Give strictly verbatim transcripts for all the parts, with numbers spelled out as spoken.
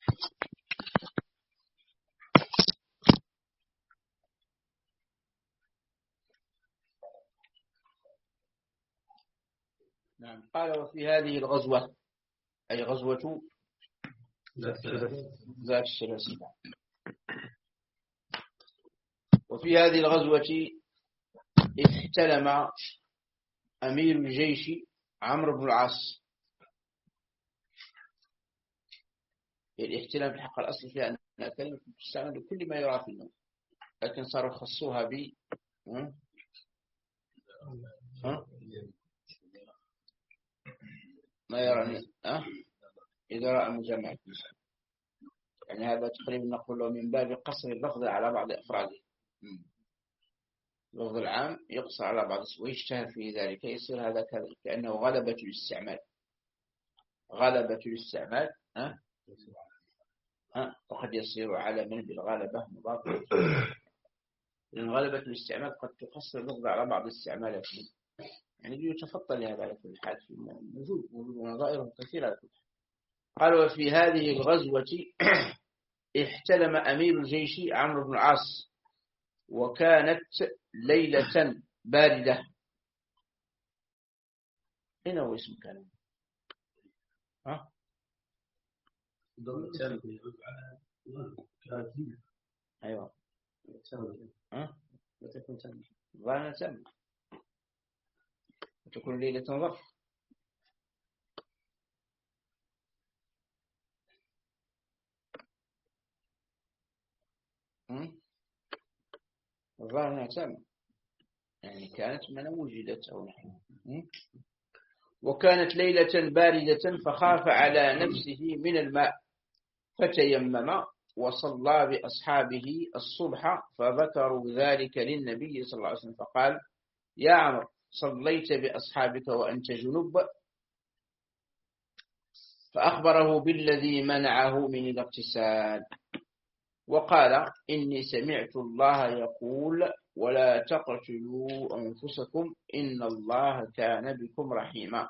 نعم. قال وفي هذه الغزوة أي غزوة ذات السلاسل. وفي هذه الغزوة احتلم أمير الجيش عمرو بن العاص. الاحتلام بالحق الأصل فيها أنها كلمة تستعمل لكل ما يرى في النوم، لكن صاروا خصوها ب ما يراني أه؟ إذا رأى مجمع، يعني هذا تقريبا نقول من باب قصر اللفظ على بعض أفراده. اللفظ العام يقصر على بعض ويشتهر في ذلك، يصير هذا كأنه غلبة الاستعمال. غلبة الاستعمال أه؟ أه؟ وقد يصير علما بالغلبة مضاف، لأن غلبة الاستعمال قد تقصر اللفظ على بعض الاستعمالات، يعني يتفضل لهذا على كل حال، في موجود موجود ونظائره كثيرة على كل حال. قال وفي هذه الغزوة احتلم أمير الجيش عمرو بن العاص، وكانت ليلة باردة. هنا هو اسم كلام ها أيوة ها ظاهرة تم وتكون ليلة ظرف. الظاهرة تم يعني كانت من وجدت أو نحن. وكانت ليلة باردة فخاف على نفسه من الماء فتيمم وصلى بأصحابه الصبح، فذكروا ذلك للنبي صلى الله عليه وسلم فقال يا عمرو صليت بأصحابك وأنت جنب؟ فأخبره بالذي منعه من الاغتسال، وقال إني سمعت الله يقول ولا تقتلوا أنفسكم إن الله كان بكم رحيما.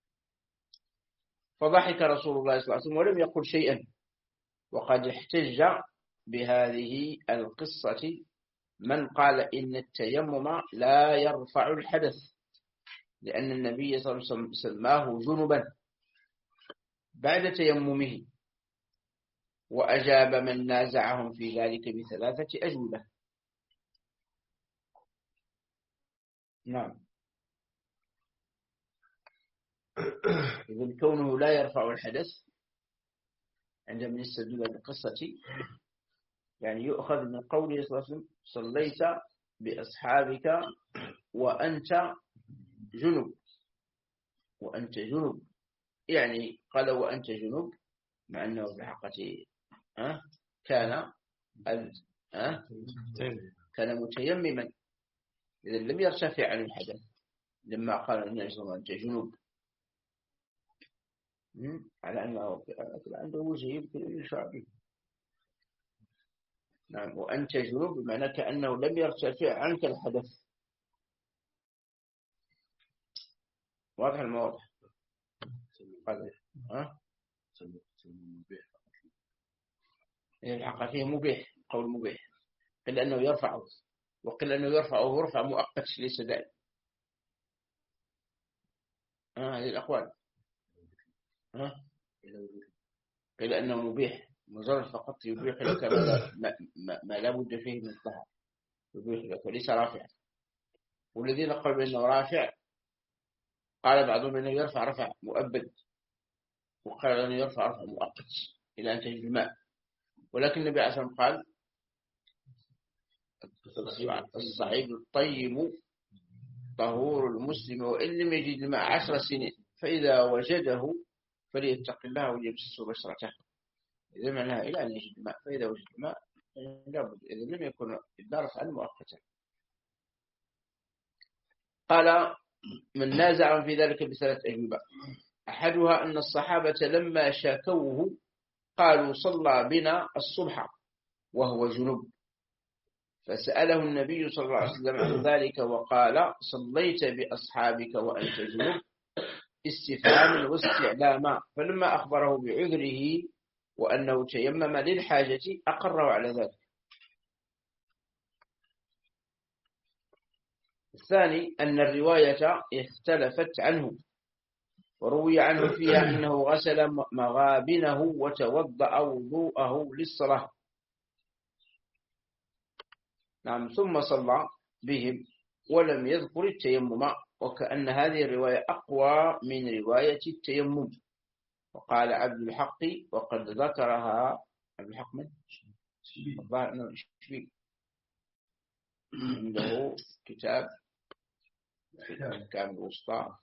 فضحك رسول الله صلى الله عليه وسلم ولم يقل شيئا، وقد احتج بهذه القصة من قال إن التيمم لا يرفع الحدث، لأن النبي صلى الله عليه وسلم سماه جنبا بعد تيممه، وأجاب من نازعهم في ذلك بثلاثة أجوبة. نعم. إذن كونه لا يرفع الحدث عندما يستدل بقصة، يعني يؤخذ من قوله صلى الله عليه وسلم صليت بأصحابك وأنت جنب. وأنت جنب يعني قال وأنت جنب، مع أنه بحقته أه؟ كان أه؟ كان متيمما، إذا لم يرتفع عن الحدث لما قال النبي صلى الله عليه وسلم أنت جنب، على أنه عنده وجه يمكن أن يشعر به. نعم. وأنت جنوب بمعنى كأنه لم يرتفع عنك الحدث. واضح المواضح. ها الحق فيه مبيح، قول مبيح، قل أنه يرفعه وقل أنه يرفعه رفع مؤقت ليس دائم. ها هذه الأقوال. ها قل أنه مبيح مجرد فقط يبيح لك ما, ما, ما لا بد فيه من الطهر، يبيح لك وليس رافع. والذين قالوا بأنه رافع قال بعضهم أنه يرفع رفع مؤبد، وقال أنه يرفع رفع مؤقت إلى أن تجد الماء. ولكن النبي عليه الصلاة والسلام قال الصعيد الطيب طهور المسلم وإن لم يجد الماء عشر سنين، فإذا وجده فليتق الله وليمسس بشرته. إذا معناها إلى أن يجد الماء، فإذا وجد الماء لابد، إذا لم يكن إلا رفعا مؤقتا. قال من نازع في ذلك بثلاث أجوبة. أحدها أن الصحابة لما شاكوه قالوا صلى بنا الصبح وهو جنوب، فسأله النبي صلى الله عليه وسلم عن ذلك وقال صليت بأصحابك وأنت جنوب استفهاما واستعلاما. فلما أخبره بعذره وأنه تيمم للحاجة أقروا على ذلك. الثاني أن الرواية اختلفت عنه، وروي عنه فيها أنه غسل مغابنه وتوضأ وضوءه للصلاة، نعم، ثم صلى بهم ولم يذكر التيمم، وكأن هذه الرواية أقوى من رواية التيمم. وقال عبد الحق وقد ذكرها عبد الحق من عنده كتاب كامل الوسطى،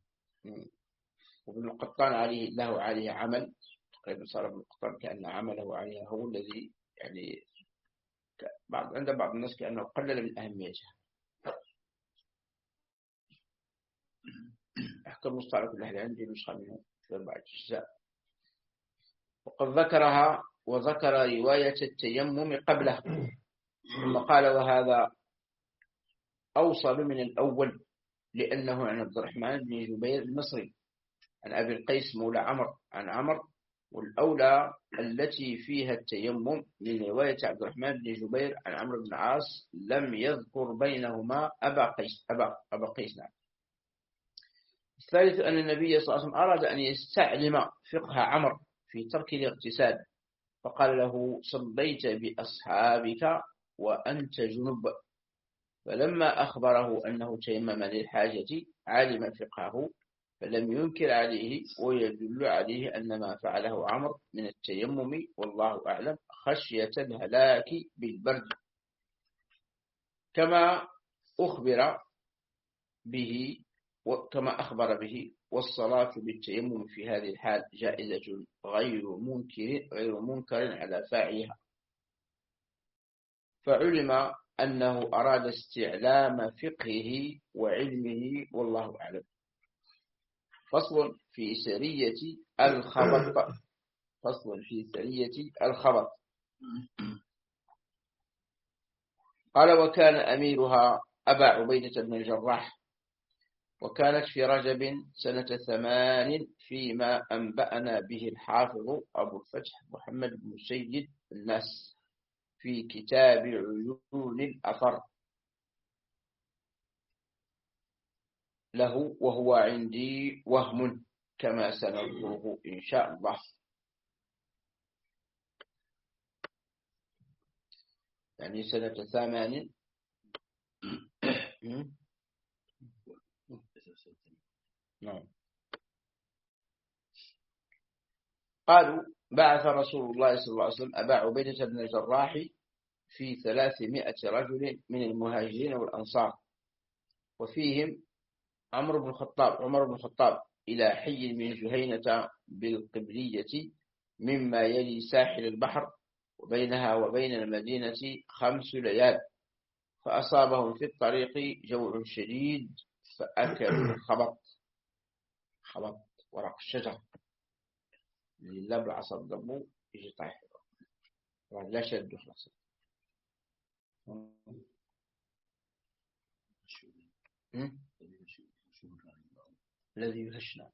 وابن القطان عليه له عليه عمل تقريبا، صار ابن القطان كأن عمله عليها هو الذي يعني بعض عند بعض الناس كأنه قلل من أهميتها. أحكام المصطلح كل أحد عندي نسخة منه في أربعة أجزاء. وقد ذكرها وذكر رواية التيمم قبله، ثم قال وهذا أوصل من الأول لأنه عن عبد الرحمن بن جبير المصري عن أبي القيس مولى عمر عن عمر، والأولى التي فيها التيمم من رواية عبد الرحمن بن جبير عن عمرو بن العاص لم يذكر بينهما أبا قيس أبا أبا قيس نعم. الثالث أن النبي صلى الله عليه وسلم أراد أن يستعلم فقه عمر في ترك الاغتسال، فقال له صليت بأصحابك وأنت جنب، فلما أخبره أنه تيمم للحاجة علم فقهه فلم ينكر عليه، ويدل عليه أن ما فعله عمر من التيمم والله أعلم خشية الهلاك بالبرد، كما أخبر به وكما أخبر به. والصلاة بالتيمم في هذه الحال جائزة غير منكر غير منكر على فاعلها، فعلم أنه أراد استعلام فقهه وعلمه والله أعلم. فصل في سرية الخبط فصل في سرية الخبط قال وكان أميرها أبا عبيدة بن الجراح، وكانت في رجب سنة ثمان فيما أنبأنا به الحافظ أبو الفتح محمد بن سيد الناس في كتاب عيون الأثر له، وهو عندي وهم كما سنذكره إن شاء الله. يعني سنة ثمان نعم. قالوا بعث رسول الله صلى الله عليه وسلم أبا عبيدة بن الجراح في ثلاثمائة رجل من المهاجرين والأنصار، وفيهم عمر بن الخطاب عمر بن الخطاب إلى حي من جهينة بالقبلية مما يلي ساحل البحر، وبينها وبين المدينة خمس ليال، فأصابهم في الطريق جوع شديد فأكلوا الخبط خبط ورق الشجر اللي بالعصر ضمه يجي طايح لا شد خلاص. الذي يهشنا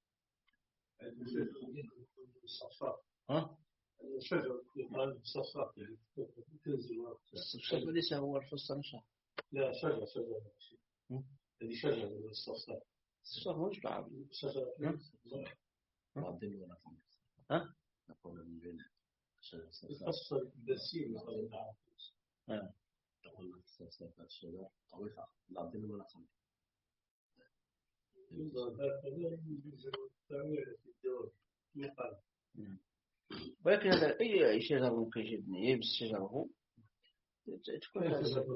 ها الشجر يقال الصفصاف يعني تنزل الصفصاف ليس هو الفصل نشا لا شجر شجر هذه شجر الصفصاف الصفصاف مش بعض شجر معدل ولا ها نقول من بين شجر الفصل الدسيم مثلا اه تقول الصفصاف الشجر طويلة معدل ولا خمس ولكن هذا أي شجر ممكن يجبني يبس شجره تكون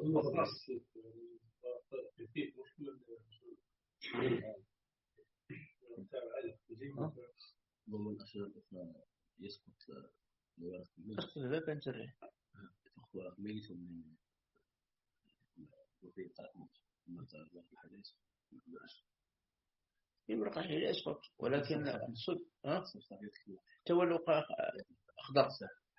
ضمن الأشياء الأخرى يسقط لورق الميت يسقط لا بنتري تخوى ميت من وفي طاقم مثلا الحديث يبرق عليه يسقط، ولكن الصد ها تولوا أخضر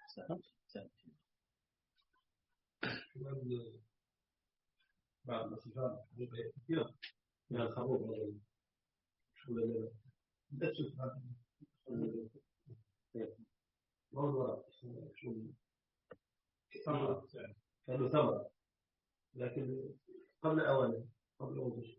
بعض الأشجار كثيرة من الخروج ما هو الورق شو ثمرة كانوا ثمرة لكن قبل أوانه قبل أوانه.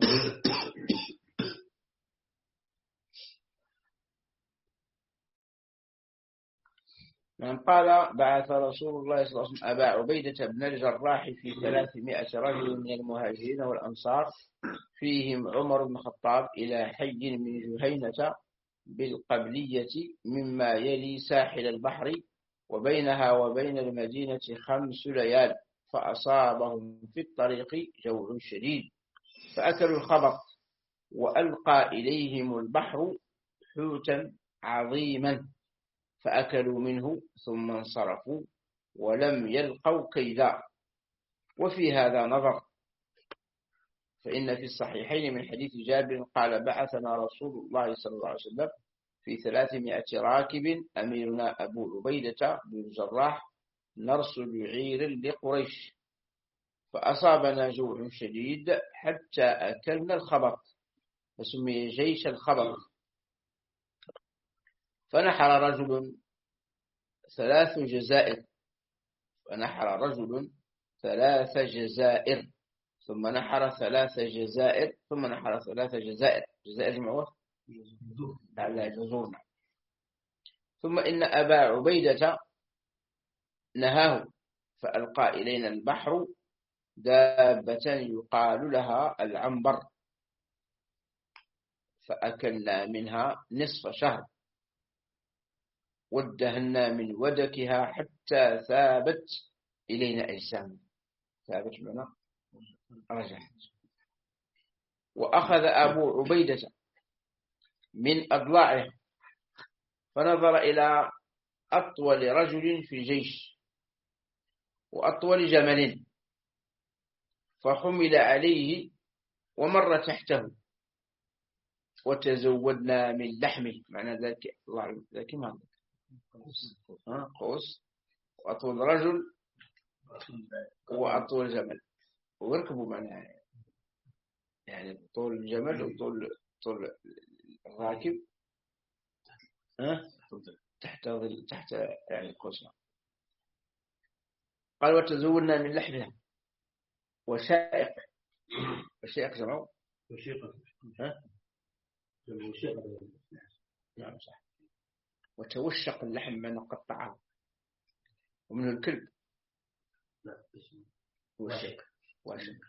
من قال بعث رسول الله صلى الله عليه وسلم أبا عبيدة بن الجراح في ثلاثمائة رجل من المهاجرين والأنصار فيهم عمر بن الخطاب إلى حي من جهينة بالقبلية مما يلي ساحل البحر وبينها وبين المدينة خمس ليال، فأصابهم في الطريق جوع شديد فأكلوا الخبط، وألقى إليهم البحر حوتا عظيما فأكلوا منه ثم انصرفوا ولم يلقوا كيدا. وفي هذا نظر، فإن في الصحيحين من حديث جابر قال بعثنا رسول الله صلى الله عليه وسلم في ثلاثمائة راكب أميرنا أبو عبيدة بن الجراح نرسل عير لقريش، فأصابنا جوع شديد حتى أكلنا الخبط فسمي جيش الخبط. فنحر رجل ثلاث جزائر فنحر رجل ثلاث جزائر ثم نحر ثلاث جزائر ثم نحر ثلاث جزائر جزائر جمعوه لا جزورنا. ثم إن أبا عبيدة نهاه فألقى إلينا البحر دابة يقال لها العنبر فأكلنا منها نصف شهر وادهنا من ودكها حتى ثابت إلينا أجسام ثابت لنا رجعت. وأخذ أبو عبيدة من أضلاعه فنظر إلى أطول رجل في الجيش وأطول جمل فحمل عليه ومر تحته وتزودنا من لحمه. معنى ذلك الله ذلك ما قوس وأطول رجل وأطول جمل ويركبوا معنا يعني طول الجمل وطول طول الراكب تحت ظل تحت يعني القوس. قال وتزودنا من لحمها وشائق وشائق جمعوا وشيقة ها وشيقة نعم صح. وتوشق اللحم من قطعه ومنه الكلب لا وشق وشق.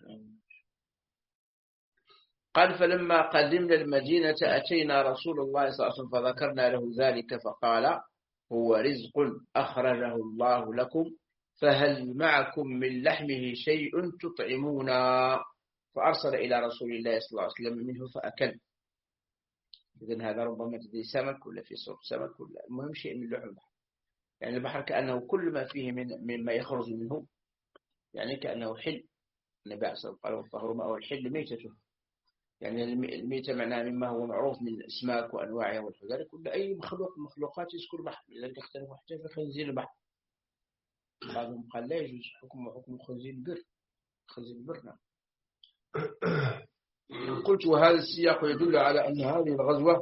قال فلما قدمنا المدينة أتينا رسول الله صلى الله عليه وسلم فذكرنا له ذلك فقال هو رزق أخرجه الله لكم فهل معكم من لحمه شيء تطعمونا؟ فأرسل إلى رسول الله صلى الله عليه وسلم منه فأكل. إذن هذا ربما تدي سمك ولا في صوت سمك ولا المهم شيء من لحم البحر. يعني البحر كأنه كل ما فيه من مما يخرج منه يعني كأنه حل. النبي عليه الصلاة والسلام قال والطهر ماء الحل ميتته. يعني الميتة معناها مما هو معروف من الأسماك وأنواعها والحجار كل أي مخلوق من مخلوقات يسكن البحر. لذلك اختلفوا حتى في خنزير البحر. بعضهم قال لا يجوز حكم حكم خنزير البر خنزير البر. نعم. قلت وهذا السياق يدل على أن هذه الغزوة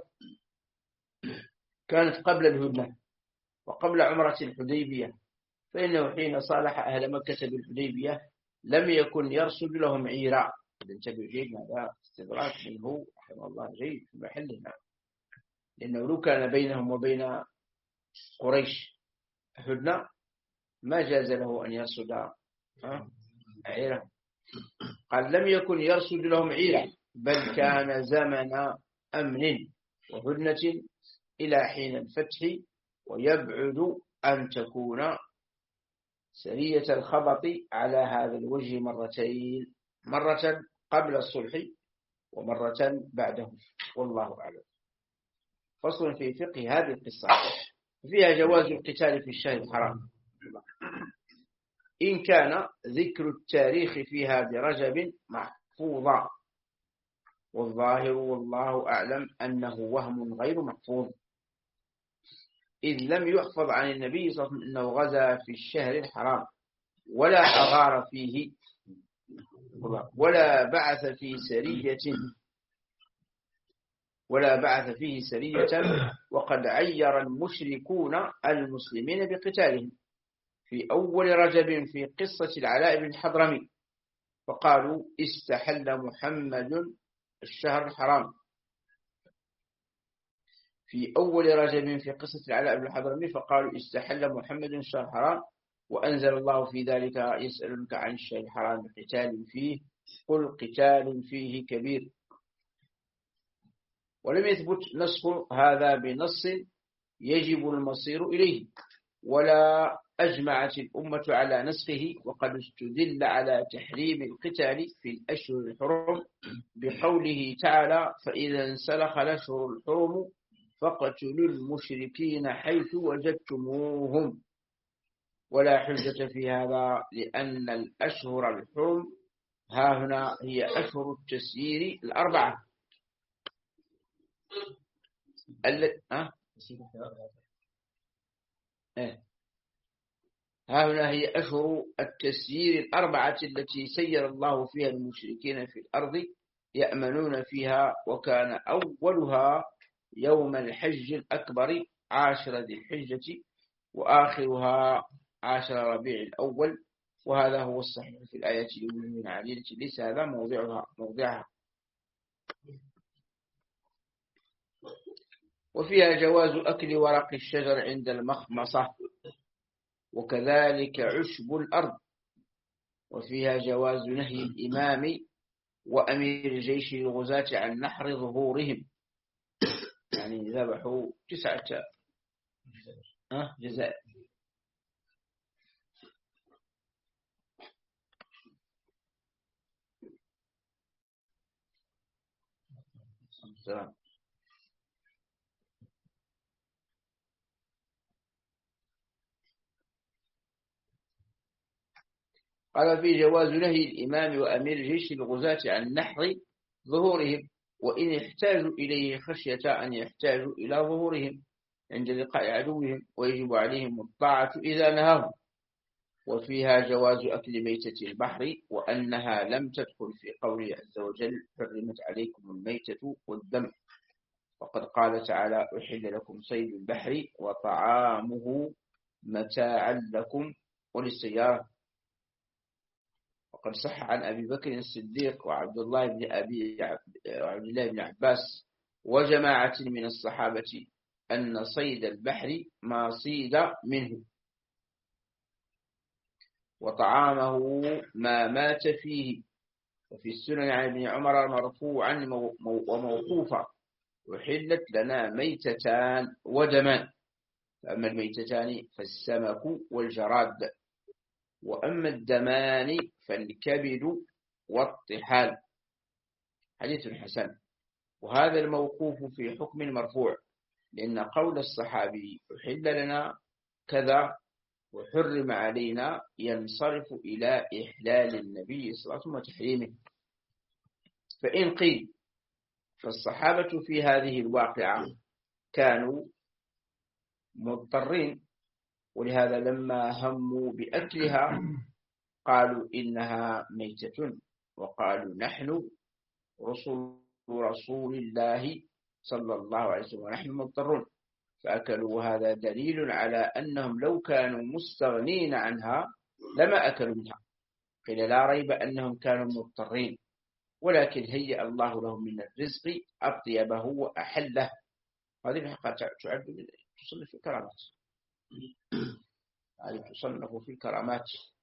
كانت قبل الهدنة وقبل عمرة الحديبية، فإنه حين صالح أهل مكة بالحديبية لم يكن يرصد لهم عيرا. انتبه جيد هذا استدراك منه رحمه الله جيد في محلنا، لأنه لو كان بينهم وبين قريش هدنة ما جاز له أن يرصد عيرا. قال لم يكن يرصد لهم عيرا بل كان زمن أمن وهدنة إلى حين الفتح، ويبعد أن تكون سرية الخبط على هذا الوجه مرتين، مرة قبل الصلح ومرة بعده، والله أعلم. فصل في فقه هذه القصة فيها جواز القتال في الشهر الحرام إن كان ذكر التاريخ فيها برجب محفوظا، والظاهر والله أعلم أنه وهم غير محفوظ، إذ لم يحفظ عن النبي صلى الله عليه وسلم أنه غزا في الشهر الحرام ولا أغار فيه ولا بعث في سرية ولا بعث فيه سرية، وقد عير المشركون المسلمين بقتالهم في أول رجب في قصة العلاء بن حضرمي، فقالوا استحل محمد الشهر الحرام في أول رجب في قصة العلاء بن حضرمي فقالوا استحل محمد الشهر الحرام، وأنزل الله في ذلك يسألونك عن الشهر الحرام قتال فيه قل قتال فيه كبير. ولم يثبت نسخ هذا بنص يجب المصير إليه، ولا أجمعت الأمة على نسخه، وقد استدل على تحريم القتال في الأشهر الحرم بقوله تعالى فإذا انسلخ الأشهر الحرم فاقتلوا المشركين حيث وجدتموهم، ولا حجة في هذا لأن الأشهر الحرم ها هنا هي أشهر التسيير الأربعة التي أه؟ إيه؟ ها هنا هي أشهر التسيير الأربعة التي سير الله فيها المشركين في الأرض يأمنون فيها، وكان أولها يوم الحج الأكبر عاشر ذي الحجة، وآخرها عاشر ربيع الأول، وهذا هو الصحيح في الآية من عليلة ليس هذا موضعها موضعها. وفيها جواز أكل ورق الشجر عند المخمصة، وكذلك عشب الأرض. وفيها جواز نهي الإمام وأمير الجيش للغزاة عن نحر ظهورهم، يعني ذبحوا تسعة أه جزاء. السلام. قال في جواز نهي الإمام وأمير الجيش الغزاة عن نحر ظهورهم، وإن احتاجوا إليه خشية أن يحتاجوا إلى ظهورهم عند لقاء عدوهم، ويجب عليهم الطاعة إذا نهاهم. وفيها جواز أكل ميتة البحر، وأنها لم تدخل في قوله عز وجل حرمت عليكم الميتة والدم، وقد قال تعالى أحل لكم صيد البحر وطعامه متاعا لكم وللسيارة. وقد صح عن أبي بكر الصديق وعبد الله بن أبي وعبد الله بن عباس وجماعة من الصحابة أن صيد البحر ما صيد منه، وطعامه ما مات فيه. وفي السنن عن ابن عمر مرفوعا وموقوفا وحلت لنا ميتتان ودمان، فأما الميتتان فالسمك والجراد، وأما الدمان فالكبد والطحال. حديث حسن. وهذا الموقوف في حكم المرفوع، لأن قول الصحابي أحل لنا كذا وحرم علينا ينصرف إلى إحلال النبي صلى الله عليه وسلم وتحريمه. فإن قيل فالصحابة في هذه الواقعة كانوا مضطرين، ولهذا لما هموا بأكلها قالوا إنها ميتة، وقالوا نحن رسول رسول الله صلى الله عليه وسلم ونحن مضطرون فأكلوا. وهذا دليل على أنهم لو كانوا مستغنين عنها لما أكلوا منها. قيل لا ريب أنهم كانوا مضطرين، ولكن هيأ الله لهم من الرزق أطيبه وأحله. هذه الحقيقة تعد تصنف في الكرامات، هذه تصنف في الكرامات،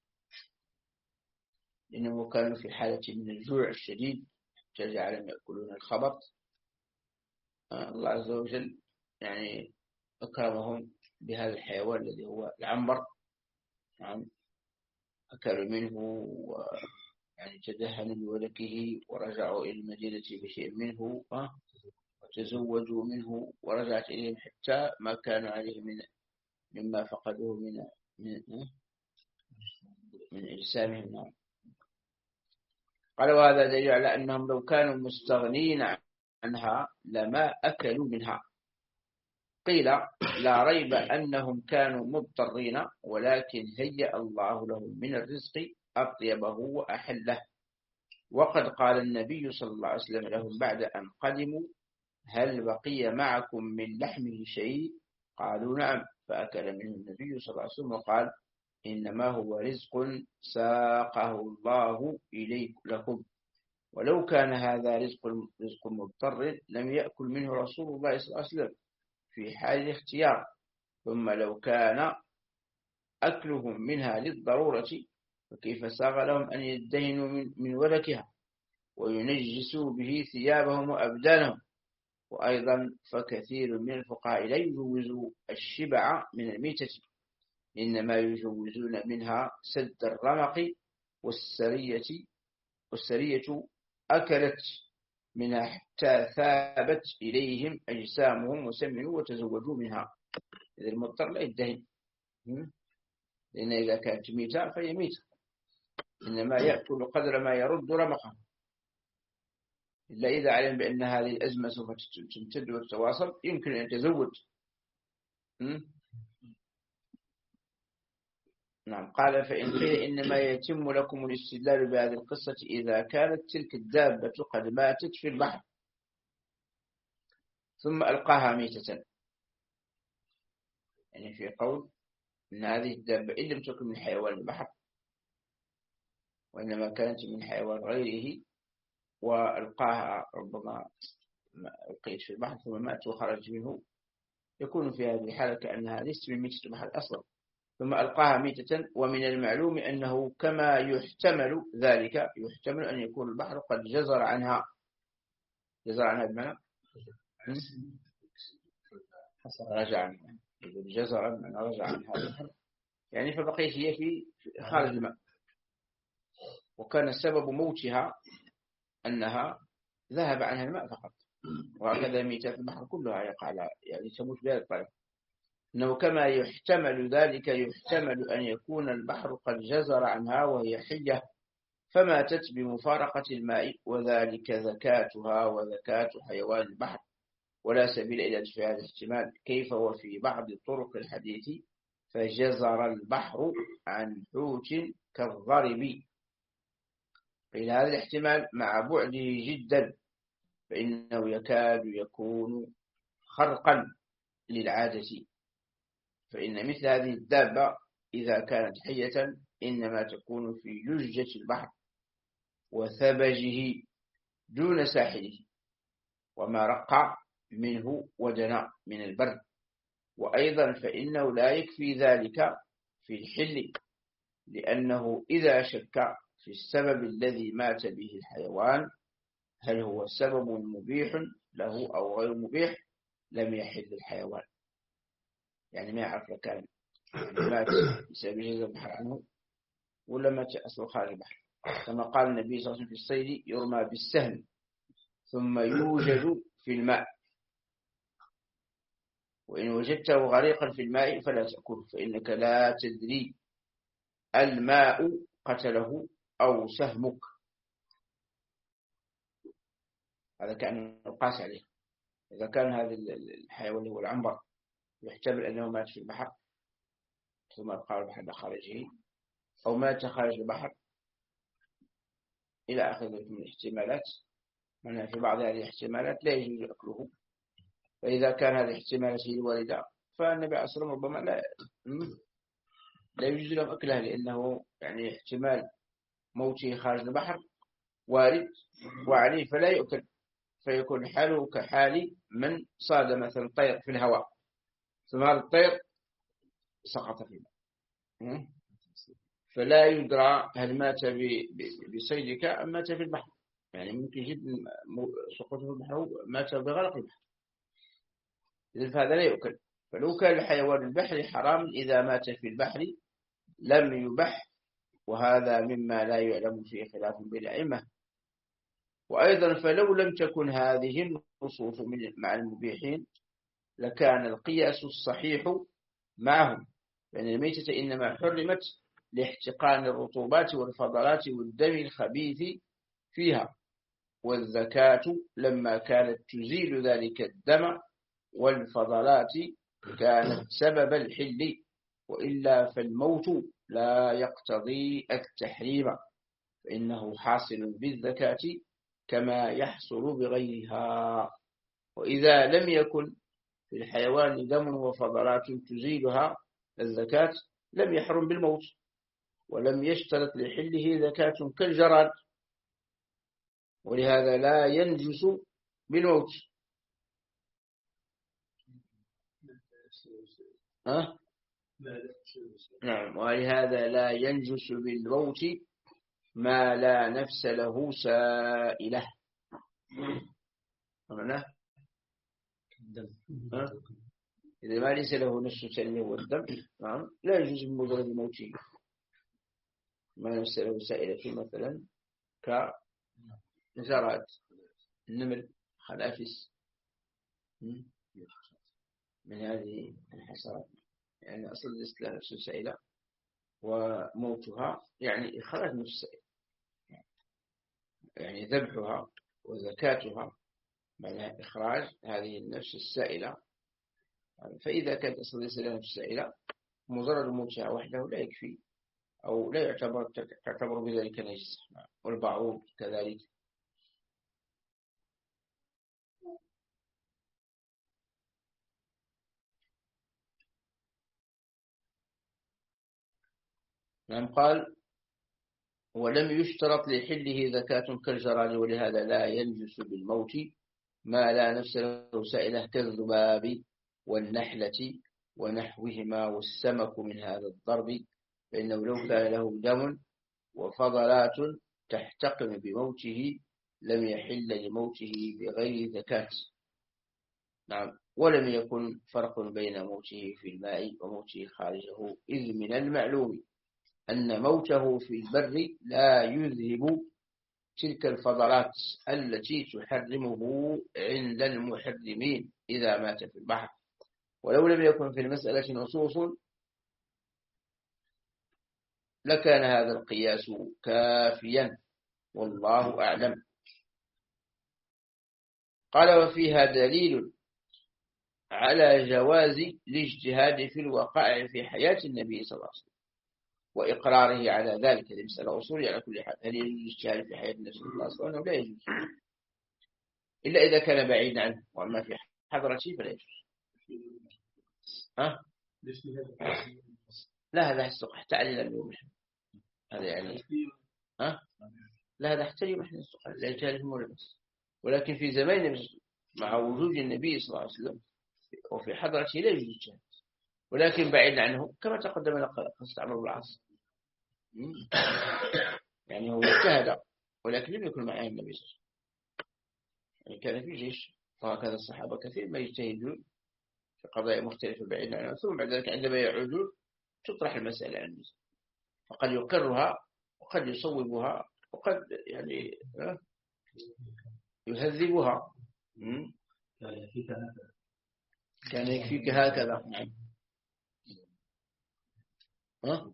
لأنهم كانوا في حالة من الجوع الشديد جعلهم يأكلون الخبط. الله عز وجل يعني أكرمهم بهذا الحيوان الذي هو العنبر، يعني أكلوا منه ويعني تدهنوا بولكه ورجعوا إلى المدينة بشيء منه وتزوجوا منه، ورجعت إليهم حتى ما كانوا عليه من مما فقدوه من من, من أجسامهم. قال وهذا دليل على أنهم لو كانوا مستغنين عنها لما أكلوا منها. قيل لا ريب أنهم كانوا مضطرين، ولكن هيأ الله لهم من الرزق أطيبه وأحله. وقد قال النبي صلى الله عليه وسلم لهم بعد أن قدموا هل بقي معكم من لحمه شيء؟ قالوا نعم. فأكل منه النبي صلى الله عليه وسلم وقال إنما هو رزق ساقه الله إليكم لكم، ولو كان هذا رزق رزق مضطر لم يأكل منه رسول الله صلى الله عليه وسلم في حال الاختيار. ثم لو كان أكلهم منها للضرورة فكيف ساغ لهم أن يدهنوا من, من ولكها وينجسوا به ثيابهم وأبدانهم؟ وأيضا فكثير من الفقهاء لا يجوزوا الشبع من الميتة، إنما يجوزون منها سد الرمق والسرية والسرية أكلت منها حتى ثابت إليهم أجسامهم وسمنوا وتزوجوا منها. إذا المضطر لا يدهن، لأن إذا كانت ميتة فهي ميتة، إنما يأكل قدر ما يرد رمقه، إلا إذا علم بأن هذه الأزمة سوف تمتد وتتواصل يمكن أن يتزوج. نعم. قال فإن قيل إنما يتم لكم الاستدلال بهذه القصة إذا كانت تلك الدابة قد ماتت في البحر ثم ألقاها ميتة، يعني في قول إن هذه الدابة إن لم تكن من حيوان البحر وإنما كانت من حيوان غيره وألقاها ربما ألقيت في البحر ثم مات وخرج منه، يكون في هذه الحالة كأنها ليست من ميتة البحر أصلا، ثم ألقاها ميتة. ومن المعلوم أنه كما يحتمل ذلك يحتمل أن يكون البحر قد جزر عنها. جزر عنها بمعنى رجع عنها، جزر عنها رجع عنها البحر يعني فبقيت هي في خارج الماء، وكان سبب موتها أنها ذهب عنها الماء فقط، وهكذا ميتات البحر كلها يقع يعني تموت بهذه الطريقة. إنه كما يحتمل ذلك يحتمل أن يكون البحر قد جزر عنها وهي حية فماتت بمفارقة الماء، وذلك ذكاتها وذكاة حيوان البحر، ولا سبيل إلى دفع هذا الاحتمال. كيف وفي بعض طرق الحديث فجزر البحر عن حوت كالضرب؟ قيل هذا الاحتمال مع بعده جدا فإنه يكاد يكون خرقا للعادة، فإن مثل هذه الدابة إذا كانت حية إنما تكون في لجة البحر وثبجه دون ساحله وما رقع منه ودنا من البر. وأيضا فإنه لا يكفي ذلك في الحل، لأنه إذا شك في السبب الذي مات به الحيوان هل هو سبب مبيح له أو غير مبيح لم يحل الحيوان، يعني ما يعرف لو كان مات بسبب جزر البحر عنه ولا مات أصله خارج البحر، كما قال النبي صلى الله عليه وسلم في الصيد يرمى بالسهم ثم يوجد في الماء، وإن وجدته غريقا في الماء فلا تأكله فإنك لا تدري الماء قتله أو سهمك. هذا كان القاس عليه. إذا كان هذا الحيوان هو العنبر يحتمل أنه مات في البحر ثم أبقى البحر خارجه أو مات خارج البحر إلى آخر من الاحتمالات، معناها في بعض هذه الاحتمالات لا يجوز أكله. فإذا كان هذه الاحتمالات هي الواردة فالنبي عليه الصلاة والسلام ربما لا لا يجوز لهم أكلها، لأنه يعني احتمال موته خارج البحر وارد وعليه فلا يؤكل، فيكون حاله كحال من صاد مثلا طير في الهواء ثم هذا الطير سقط في الماء فلا يدرى هل مات بصيدك أم مات في البحر، يعني ممكن جدا سقوطه في البحر مات بغرق البحر، إذن فهذا لا يؤكل. فلو كان الحيوان البحري حرام إذا مات في البحر لم يبح، وهذا مما لا يعلم فيه خلاف بين الأئمة. وأيضا فلو لم تكن هذه النصوص مع المبيحين لكان القياس الصحيح معهم، لأن الميتة إنما حرمت لاحتقان الرطوبات والفضلات والدم الخبيث فيها، والزكاة لما كانت تزيل ذلك الدم والفضلات كانت سبب الحل، وإلا فالموت لا يقتضي التحريم فإنه حاصل بالزكاة كما يحصل بغيرها. وإذا لم يكن في الحيوان دم وفضلات تزيلها الزكاة لم يحرم بالموت، ولم يشترط لحله زكاة كالجراد، ولهذا لا ينجس بالموت. ها؟ نعم، ولهذا لا ينجس بالموت ما لا نفس له سائلة. معناه إذا ما ليس له نفس سائلة والدم نعم لا يجوز بمجرد موته. ما نفس له سائلة مثلا كجراد، النمل، خنافس، من هذه الحشرات. يعني أصل الإسلام نفس سائلة وموتها يعني إخراج نفس سائلة، يعني ذبحها وزكاتها معناها إخراج هذه النفس السائلة. فإذا كانت أصل الإسلام نفس سائلة مجرد موتها وحده لا يكفي أو لا يعتبر تعتبر بذلك نجس. والبعوض كذلك. نعم. قال ولم يشترط لحله زكاة كالجراد، ولهذا لا ينجس بالموت ما لا نفس له سائلة كالذباب والنحلة ونحوهما والسمك من هذا الضرب، فإنه لو كان له دم وفضلات تحتقن بموته لم يحل لموته بغير زكاة. نعم. ولم يكن فرق بين موته في الماء وموته خارجه، إذ من المعلوم أن موته في البر لا يذهب تلك الفضلات التي تحرمه عند المحرمين إذا مات في البحر. ولو لم يكن في المسألة نصوص لكان هذا القياس كافيا، والله أعلم. قال وفيها دليل على جواز الاجتهاد في الوقائع في حياة النبي صلى الله عليه وسلم وإقراره على ذلك. هذه مسألة أصولية على كل حال. هل يجوز الاجتهاد في حياة النبي صلى الله عليه وسلم؟ لا يجوز إلا إذا كان بعيدا عنه، وأما في حضرته فلا يجوز. ها؟ لا هذا يستقح تعليل اليوم هذا يعني ها؟ لا هذا حتى اليوم احنا نستقح لا يجهل بس. ولكن في زمان مع وجود النبي صلى الله عليه وسلم وفي حضرته لا يجوز الاجتهاد، ولكن بعيد عنه كما تقدم لنا قصة عمرو بن العاص. يعني هو اجتهد ولكن لم يكن معه النبي صلى الله عليه وسلم، يعني كان في جيش. وهكذا الصحابة كثير ما يجتهدون في قضايا مختلفة بعيد عنها، ثم بعد ذلك عندما يعودون تطرح المسألة عن النبي، فقد يقرها وقد يصوبها وقد يعني يهذبها. كان يكفيك هكذا. نعم. ها؟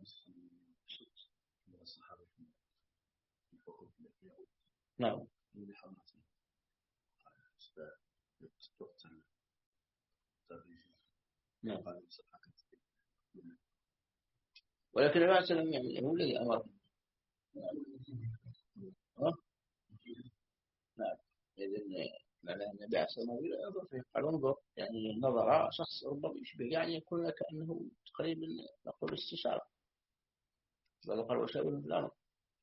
نعم. نعم. ولكن النبي صلى الله عليه وسلم يعني هو الذي أمر. ها؟ نعم. إذن معنى النبي عليه الصلاة والسلام قال انظر، يعني نظر شخص ربما يشبه يعني يكون كأنه تقريبا نقول استشارة، بل قال وشاورهم في الأمر.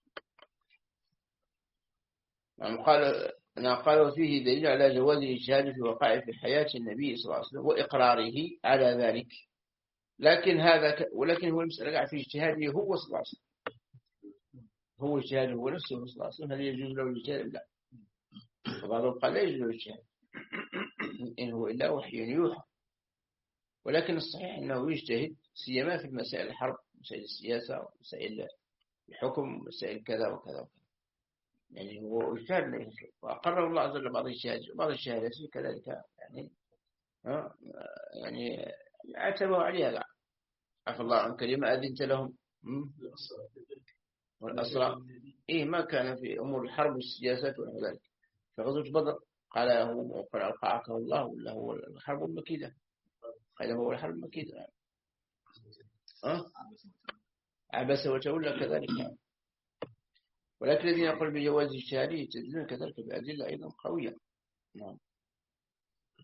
نعم. قال أنا قال فيه دليل على جواز الاجتهاد في وقائع في حياة النبي صلى الله عليه وسلم وإقراره على ذلك. لكن هذا ك... ولكن هو المسألة في اجتهاده هو صلى الله عليه وسلم، هو اجتهاده هو نفسه صلى الله عليه وسلم. هل يجوز له الاجتهاد؟ لا. وبعضهم قال لا يجوز له الاجتهاد إن هو إلا وحي يوحى. ولكن الصحيح أنه يجتهد سيما في مسائل الحرب، مسائل السياسة، مسائل الحكم، مسائل كذا وكذا وكذا. يعني هو اجتهد وأقرر الله عز وجل بعض الشهادات بعض الشهادات كذلك يعني ها يعني عتبوا عليها. عفى الله عن كلمة أذنت لهم والأسرى. إيه ما كان في أمور الحرب والسياسات وذلك. في غزوة بدر قال له قال ألقاك الله ولا هو الحرب المكيدة؟ قال هو الحرب المكيدة. أه؟ عبس وتولى كذلك. ولكن الذين يقول بجواز اجتهاده يستدلون كذلك بأدلة أيضا قوية. نعم.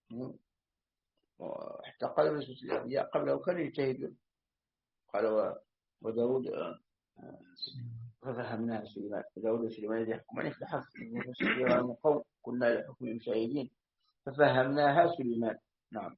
حتى قال الأنبياء قبله كانوا يجتهدون. قال وداود ففهمناها سليمان وداود وسليمان يحكمان في الحق من قوم كنا لحكم شاهدين ففهمناها سليمان. نعم.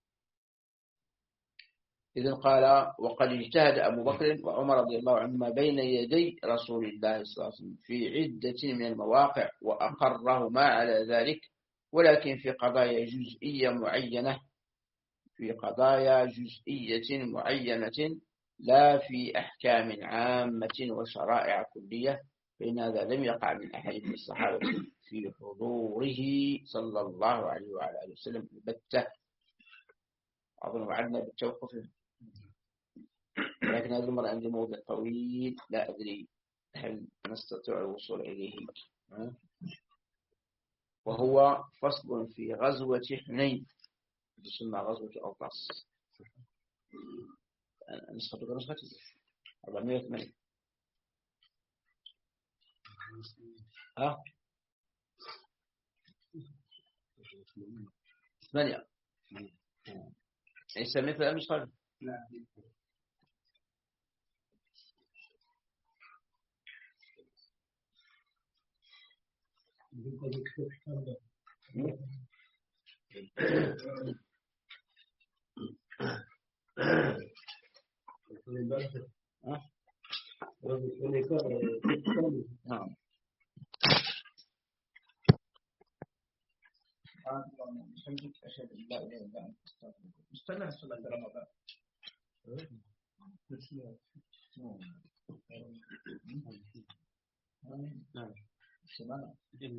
إذن قال وقد اجتهد أبو بكر وعمر رضي الله عنهما بين يدي رسول الله صلى الله عليه وسلم في عدة من المواقع وأقرهما على ذلك، ولكن في قضايا جزئية معينة في قضايا جزئية معينة لا في أحكام عامة وشرائع كلية، فإن هذا لم يقع من أحد من الصحابة في حضوره صلى الله عليه وعلى آله وسلم البتة. أظن وعدنا بالتوقف، لكن هذا المرة عندي موضع طويل لا أدري هل نستطيع الوصول إليه، وهو فصل في غزوة حنين تسمى غزوة أوطاس. نسختك نسختي أربعمائة وثمانية. ها ثمانية ليس مثل المشترك. لا نعم. استنى صلاة رمضان. نعم. سمعنا.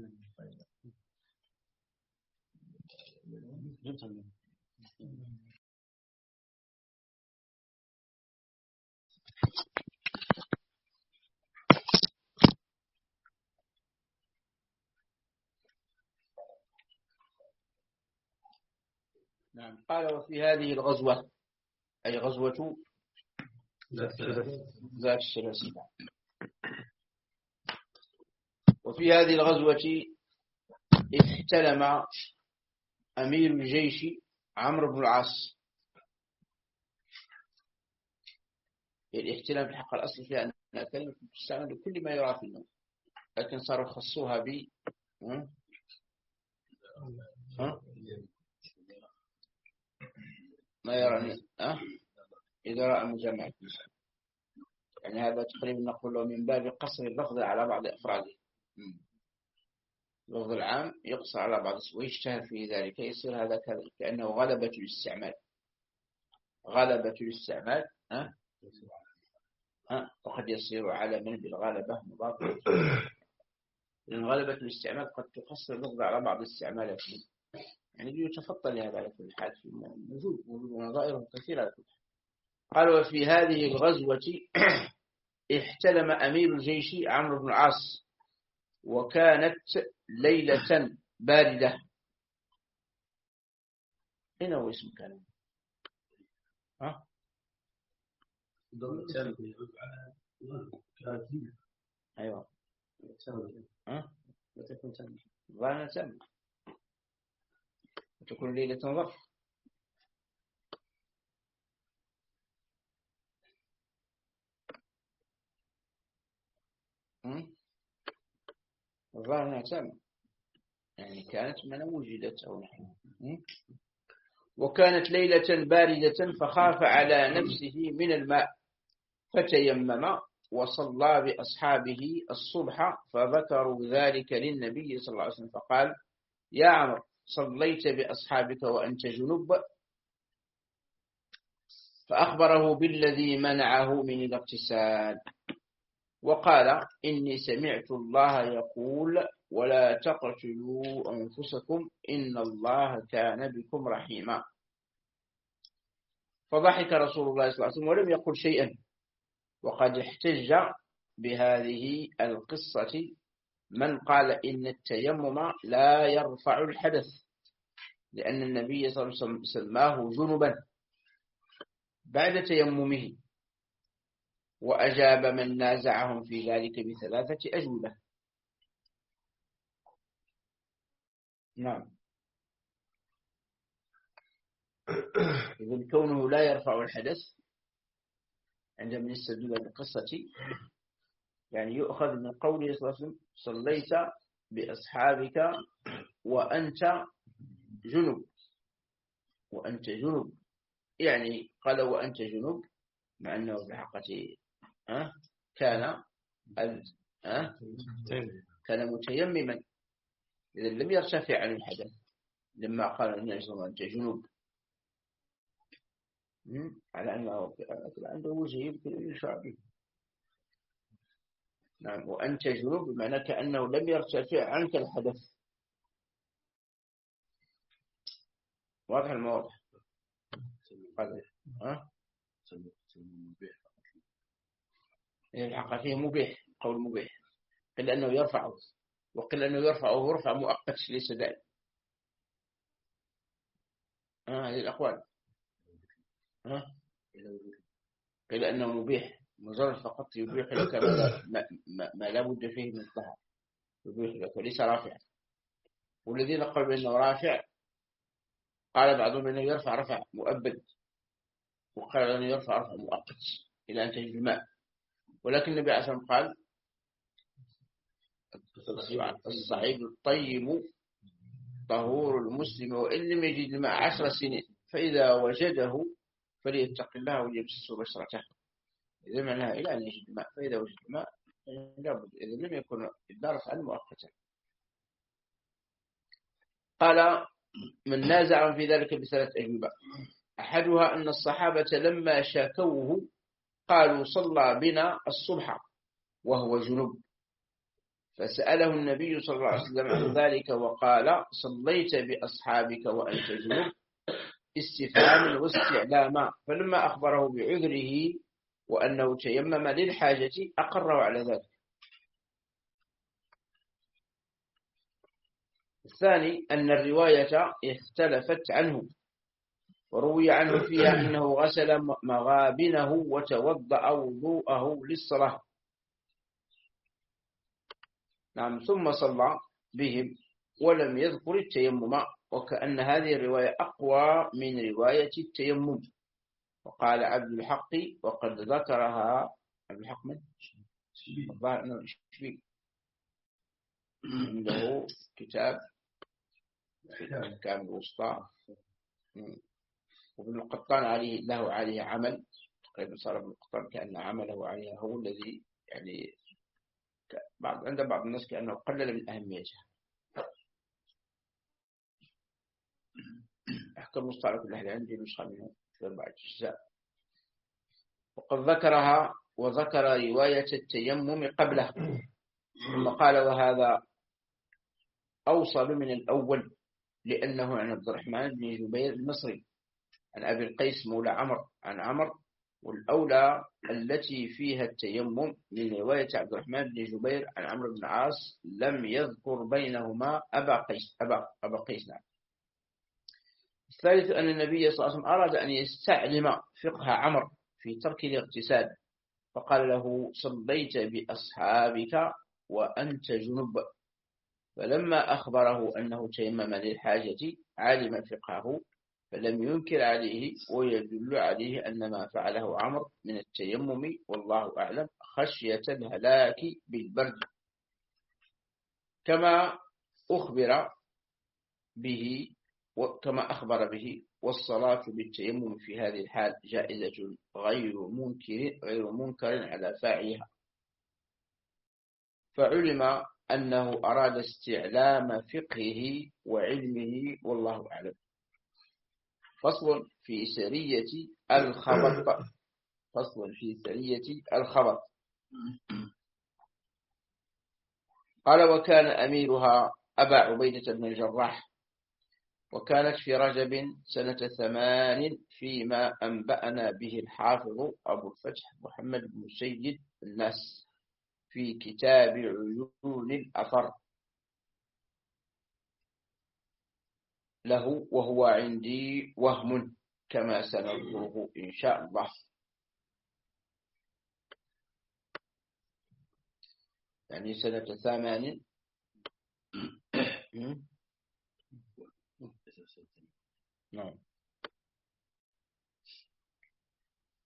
نعم. قال وفي هذه الغزوة أي غزوة ذات الثلاثين. وفي هذه الغزوة احتلم أمير الجيش عمرو بن العاص. الاحتلام في الحق الأصل فيها أنها كلمة تستعمل لكل ما يرى في النوم، لكن صاروا خصوها ب ما يرى أه؟ إذا رأى مجمع الإنسان، يعني هذا تقريبا نقول من باب قصر اللفظ على بعض أفراده. اللفظ العام يقصر على بعض ويشتهر في ذلك، يصير هذا كأنه غلبة الاستعمال. غلبة الاستعمال أه؟ أه؟ وقد يصير على من بالغلبة مضاف، لأن غلبة الاستعمال قد تقصر اللفظ على بعض الاستعمالات، يعني يتفضل لهذا على كل حال في موجود موجود ونظائره كثيرة على كل حال. قال وفي هذه الغزوة احتلم أمير الجيش عمرو بن العاص، وكانت ليلة باردة. أين هو اسم كان؟ ها؟ أيوة. ها؟ وتكون تم. ظاهرة تم. وتكون ليلة ظرف. ظاهرة تم. يعني كانت من وجدت أو نحن. وكانت ليلة باردة فخاف على نفسه من الماء فتيمم وصلى بأصحابه الصبح، فذكروا ذلك للنبي صلى الله عليه وسلم فقال يا عمرو صليت بأصحابك وأنت جنب؟ فأخبره بالذي منعه من الاغتسال، وقال إني سمعت الله يقول ولا تقتلوا أنفسكم إن الله كان بكم رحيما. فضحك رسول الله صلى الله عليه وسلم ولم يقل شيئا. وقد احتج بهذه القصة من قال إن التيمم لا يرفع الحدث، لأن النبي صلى الله عليه وسلم سماه جنبا بعد تيممه، وأجاب من نازعهم في ذلك بثلاثة أجوبة. نعم. إذن كونه لا يرفع الحدث عندما يستدل بالقصة يعني يؤخذ من قوله صلى الله عليه وسلم صليت بأصحابك وأنت جنب وأنت جنب يعني قال وأنت جنب مع أنه في الحقيقة أه؟ كان أه؟ كان متيمما إذا لم يرتفع عن الحدث لما قال النبي صلى الله عليه وسلم أنت جنب على أنه عنده وجه يمكن أن يشرع به. نعم وأنت جنوب بمعنى كأنه لم يرتفع عنك الحدث. واضح المواضح ها الحق فيه مبيح قول مبيح قل أنه يرفعه وقل أنه يرفعه رفع مؤقت ليس دائم. ها هذه الأقوال ها قل أنه مبيح مجرد فقط يبيح لك ما, ما, ما لا بد فيه من الطهر يبيح لك وليس رافع. والذين قالوا بأنه رافع قال بعضهم أنه يرفع رفع مؤبد وقال أنه يرفع رفع مؤقت إلى أن تجد الماء. ولكن النبي عليه الصلاة والسلام قال الصعيد الطيب طهور المسلم وإن لم يجد الماء عشر سنين فإذا وجده فليتق الله وليمسسه بشرته. إذا معناها إلى أن يجد الماء فإذا وجد الماء لابد إذا لم يكن الدارس عن مؤقتا. قال من نازع في ذلك بثلاث أجوبة. أحدها أن الصحابة لما شاكوه قالوا صلى بنا الصبح وهو جنوب فسأله النبي صلى الله عليه وسلم عن ذلك وقال صليت بأصحابك وأنت جنوب استفهام واستعلاما فلما أخبره بعذره وأنه تيمم للحاجة أقره على ذلك. الثاني أن الرواية اختلفت عنه وروي عنه فيها أنه غسل مغابنه وتوضأ وضوءه للصلاة نعم ثم صلى بهم ولم يذكر التيمم وكأن هذه الرواية أقوى من رواية التيمم. وقال عبد الحق وقد ذكرها عبد الحق من؟ الظاهر أنه الشبيك عنده كتاب كامل الوسطى وابن القطان عليه له عليه عمل تقريبا صار ابن القطان كأن عمله عليها هو الذي يعني بعض عند بعض الناس كأنه قلل من أهميتها. أحكم مصطلح كل أهل عندي نسخة منه في أربعة أجزاء. وقد ذكرها وذكر رواية التيمم قبله ثم قال وهذا أوصل من الأول لأنه عن عبد الرحمن بن جبير المصري عن أبي القيس مولى عمر عن عمر والأولى التي فيها التيمم من رواية عبد الرحمن بن جبير عن عمرو بن عاص لم يذكر بينهما أبا قيس أبا, أبا قيس نعم. الثالث أن النبي صلى الله عليه وسلم أراد أن يستعلم فقه عمر في ترك الاغتسال فقال له صليت بأصحابك وأنت جنب فلما أخبره أنه تيمم للحاجة علم فقهه فلم ينكر عليه ويدل عليه أن ما فعله عمر من التيمم والله أعلم خشية الهلاك بالبرد كما أخبر به وكما أخبر به والصلاة بالتيمم في هذه الحال جائزة غير منكر غير منكر على فاعلها. فعلم أنه أراد استعلام فقهه وعلمه والله أعلم. فصل في سرية الخبط فصل في سرية الخبط. قال وكان أميرها أبا عبيدة بن الجراح وكانت في رجب سنة ثمان فيما أنبأنا به الحافظ أبو الفتح محمد بن سيد الناس في كتاب عيون الأثر له وهو عندي وهم كما سنذكره إن شاء الله. يعني سنة ثمان نعم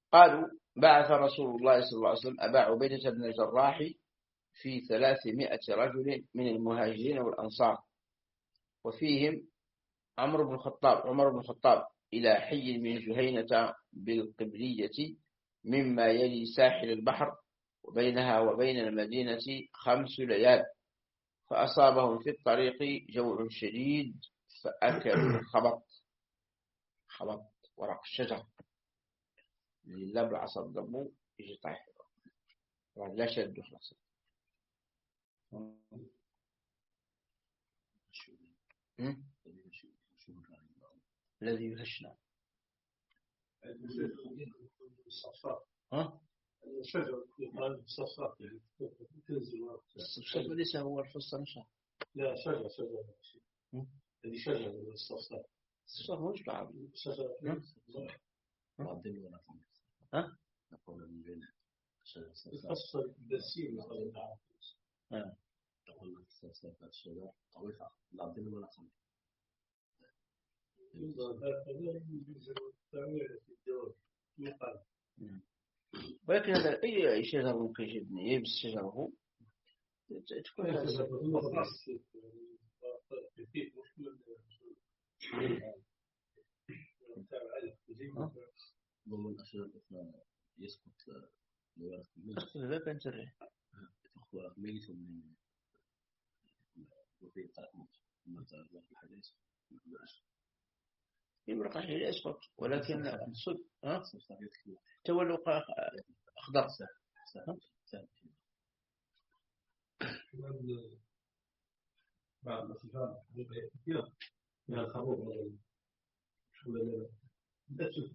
قالوا بعث رسول الله صلى الله عليه وسلم أبا عبيدة بن الجراح في ثلاثمائة رجل من المهاجرين والأنصار، وفيهم عمرو بن الخطاب عمر بن الخطاب إلى حي من جهينة بالقبلية مما يلي ساحل البحر، وبينها وبين المدينة خمس ليال، فأصابهم في الطريق جوع شديد فأكلوا الخبط خبط ورق الشجر اللي بالعصا ضبوا يجي طايح لا شد خلاص. الذي يهشنا ها الشجر يقال الصفصاف يعني تنزل الشجر ليس هو الحصة نشا. لا شجر شجر هذه شجر الصفصاف الشجر مش بعض شجر معدل ولا خمس ها نقول من بين الشجر القصة بالسين مثلا ها تقول الصفصاف الشجر طويلة معدل ولا خمس ولكن هذا أي شجر ممكن يجبني يبس شجره تكون ضمن الأشياء الأخرى يسقط لورق أسقط ذاك أنتره أخوة ميت من وفي طائمة ما تعرف الحديث يمرق عليه يسقط، ولكن صد ها تولوا أخضر بعض الصفات كثيرة من الخروج شو لا لا تشوف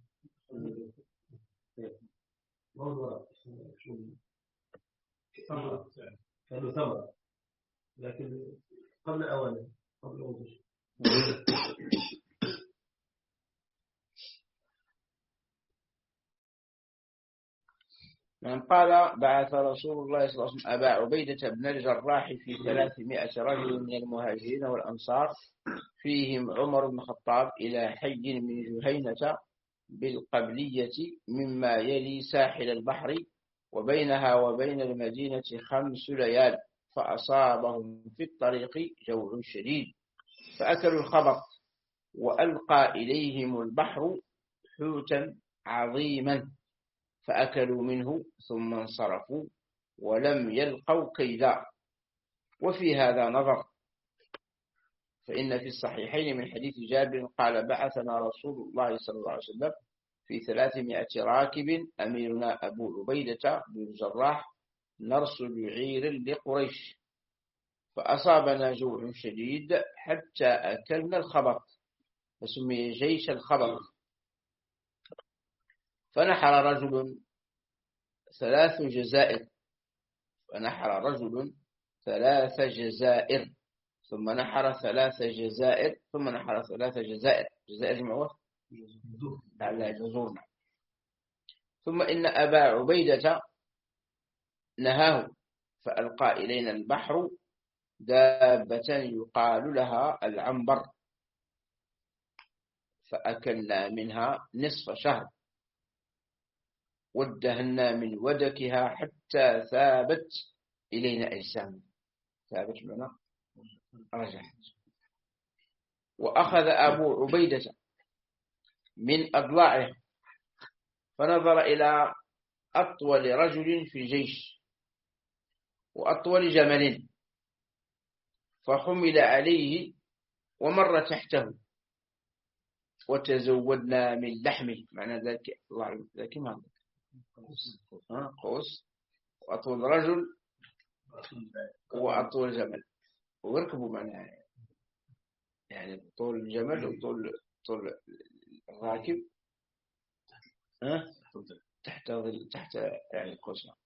موضوع شو ثمرة كانوا ثمرة لكن قبل أوانه قبل أوانه. من قال بعث رسول الله صلى الله عليه وسلم أبا عبيدة بن الجراح في ثلاثمائة رجل من المهاجرين والأنصار، فيهم عمر بن الخطاب إلى حي من جهينة بالقبلية مما يلي ساحل البحر، وبينها وبين المدينة خمس ليال، فأصابهم في الطريق جوع شديد فأكلوا الخبط، وألقى إليهم البحر حوتا عظيما فأكلوا منه ثم انصرفوا ولم يلقوا كيدا. وفي هذا نظر، فإن في الصحيحين من حديث جابر قال بعثنا رسول الله صلى الله عليه وسلم في ثلاثمائة راكب أميرنا أبو عبيدة بن الجراح نرسل عير لقريش، فأصابنا جوع شديد حتى أكلنا الخبط فسمي جيش الخبط. فنحر رجل ثلاث جزائر فنحر رجل ثلاث جزائر ثم نحر ثلاث جزائر ثم نحر ثلاث جزائر جزائر جمعوه لا جزورنا. ثم إن أبا عبيدة نهاه فألقى إلينا البحر دابة يقال لها العنبر فأكلنا منها نصف شهر ودهنا من ودكها حتى ثابت إلينا أجسام ثابت لنا رجعت. وأخذ أبو عبيدة من أضلاعه فنظر إلى أطول رجل في الجيش وأطول جمل فحمل عليه ومر تحته وتزودنا من لحمه. معنى ذلك الله ذلك ما قوس وأطول رجل وأطول جمل وركبوا معناها يعني طول الجمل وطول طول الراكب ها تحت تحت يعني القوس.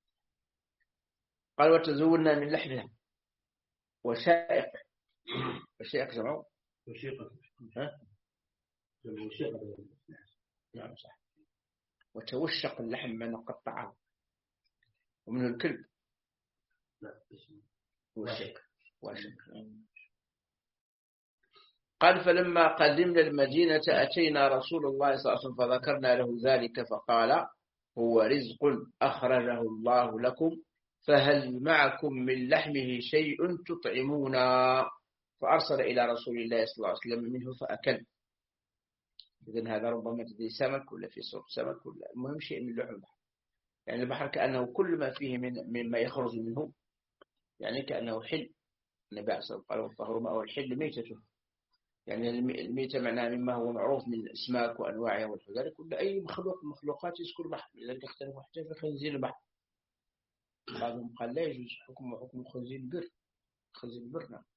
قال وتزودنا من لحمها وشائق وشائق جمعوا وشيقة ها وشيقة نعم صح. وتوشق اللحم من قطعه ومنه الكلب لا وشق وشق قال فلما قدمنا المدينة أتينا رسول الله صلى الله عليه وسلم فذكرنا له ذلك فقال هو رزق أخرجه الله لكم فهل معكم من لحمه شيء تطعمونا فأرسل إلى رسول الله صلى الله عليه وسلم منه فأكل. إذن هذا ربما تدري سمك ولا في صوت سمك ولا المهم شيء من لحم البحر. يعني البحر كأنه كل ما فيه من مما يخرج منه يعني كأنه حل. النبي صلى الله عليه وسلم قال ماء الحل ميتته. يعني الميتة معناها مما هو معروف من الأسماك وأنواعها والحجار كل أي مخلوق من مخلوقات يسكن البحر. لذلك اختلف حتى في خنزير البحر. بعضهم قال لا يجوز حكم حكم خنزير البر. خنزير البر نعم.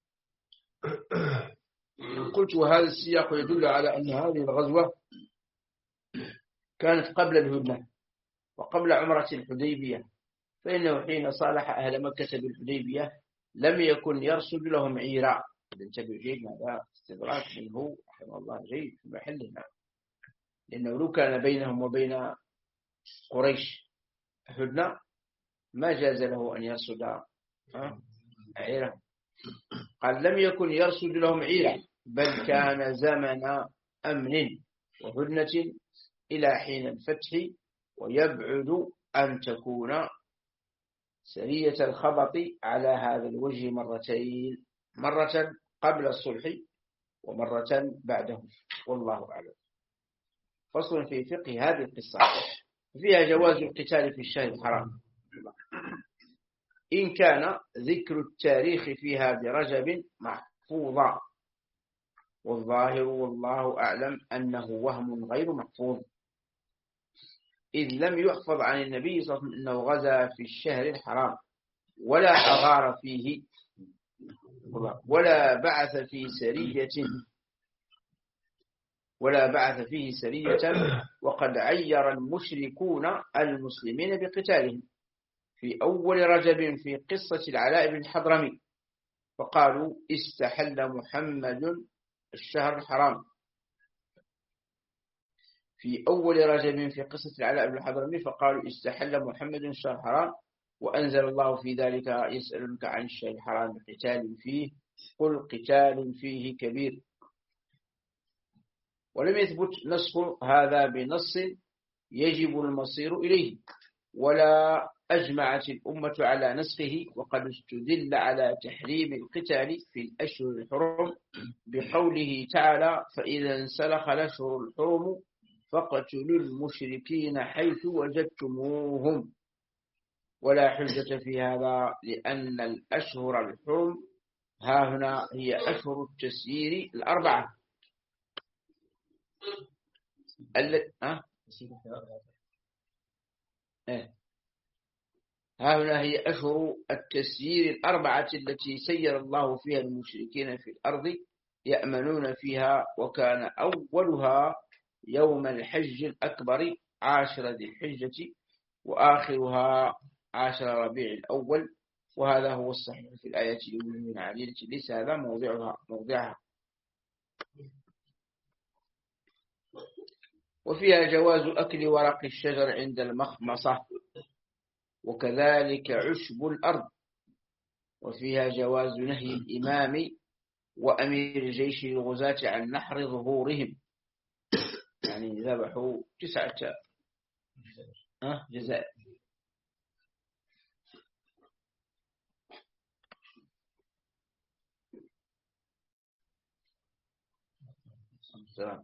قلت وهذا السياق يدل على أن هذه الغزوة كانت قبل الهدنة وقبل عمرة الحديبية، فإنه حين صالح أهل مكة بالحديبية لم يكن يرصد لهم عيرا. انتبه جيد، هذا استدراك منه رحمه الله جيد في محلنا، لأنه لو كان بينهم وبين قريش هدنة ما جاز له أن يرصد عيرا. قال لم يكن يرصد لهم عيرا بل كان زمن أمن وهدنة إلى حين الفتح، ويبعد أن تكون سرية الخبط على هذا الوجه مرتين، مرة قبل الصلح ومرة بعده، والله أعلم. فصل في فقه هذه القصة فيها جواز القتال في الشهر الحرام إن كان ذكر التاريخ فيها برجب محفوظا، والظاهر والله أعلم أنه وهم غير محفوظ، إذ لم يحفظ عن النبي صلى الله عليه وسلم أنه غزا في الشهر الحرام ولا أغار فيه ولا بعث في سرية ولا بعث فيه سرية وقد عير المشركون المسلمين بقتالهم في أول رجب في قصة العلاء بن حضرمي، فقالوا استحل محمد الشهر الحرام في أول رجب في قصة العلاء بن حضرمي فقالوا استحل محمد الشهر الحرام، وأنزل الله في ذلك يسألونك عن الشهر الحرام قتال فيه قل قتال فيه كبير. ولم يثبت نسخ هذا بنص يجب المصير إليه، ولا أجمعت الأمة على نسخه، وقد استدل على تحريم القتال في الأشهر الحرم بقوله تعالى فإذا انسلخ الأشهر الحرم فاقتلوا المشركين حيث وجدتموهم، ولا حجة في هذا لأن الأشهر الحرم ها هنا هي أشهر التسيير الأربعة التي ها ها هنا هي أشهر التسيير الأربعة التي سير الله فيها المشركين في الأرض يأمنون فيها، وكان أولها يوم الحج الأكبر عاشر ذي الحجة، وآخرها عاشر ربيع الأول، وهذا هو الصحيح في الآية من عديدة ليس هذا موضعها موضعها. وفيها جواز أكل ورق الشجر عند المخمصة، وكذلك عشب الأرض. وفيها جواز نهي الإمام وأمير جيش الغزاة عن نحر ظهورهم، يعني ذبحوا تسعة جزاء. السلام.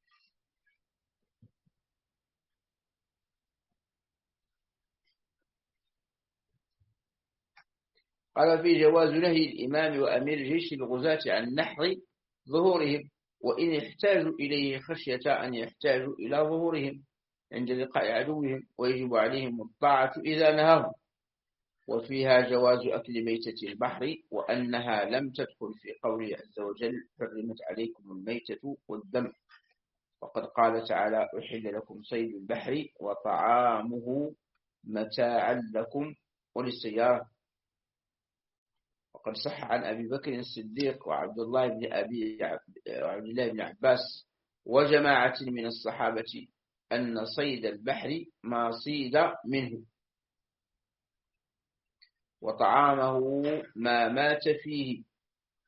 قال في جواز نهي الإمام وأمير جيش الغزاة عن نحر ظهورهم، وإن احتاجوا إليه خشية أن يحتاجوا إلى ظهورهم عند لقاء عدوهم، ويجب عليهم الطاعة إذا نهاهم. وفيها جواز أكل ميتة البحر، وأنها لم تدخل في قوله عز وجل حرمت عليكم الميتة والدم، وقد قال تعالى أحل لكم صيد البحر وطعامه متاعا لكم وللسيارة. وقد صح عن أبي بكر الصديق وعبد الله بن أبي وعبد الله بن عباس وجماعة من الصحابة أن صيد البحر ما صيد منه، وطعامه ما مات فيه،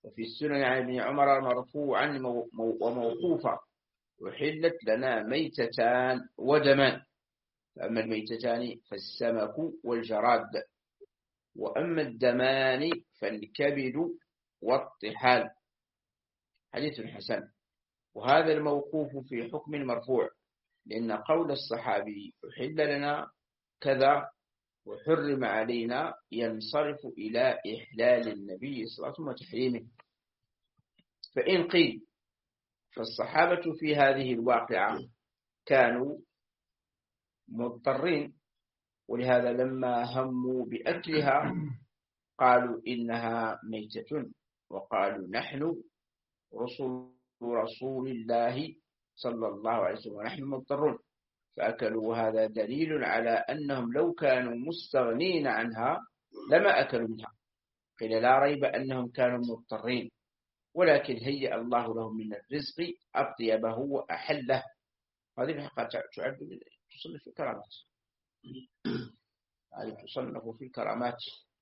وفي السنن عن ابن عمر مرفوعا وموقوفا أحلت لنا ميتتان ودمان، فأما الميتتان فالسمك والجراد، وأما الدمان فالكبد والطحال. حديث حسن. وهذا الموقوف في حكم المرفوع، لأن قول الصحابي أحل لنا كذا وحرم علينا ينصرف إلى إحلال النبي صلى الله عليه وسلم وتحريمه. فإن قيل فالصحابة في هذه الواقعة كانوا مضطرين، ولهذا لما هموا بأكلها قالوا إنها ميتة، وقالوا نحن رسول رسول الله صلى الله عليه وسلم ونحن مضطرون فأكلوا. وهذا دليل على أنهم لو كانوا مستغنين عنها لما أكلوا منها. قيل لا ريب أنهم كانوا مضطرين، ولكن هيأ الله لهم من الرزق أطيبه وأحله. هذه الحقيقة تعد تصنف في الكرامات، هذه تصنف في الكرامات،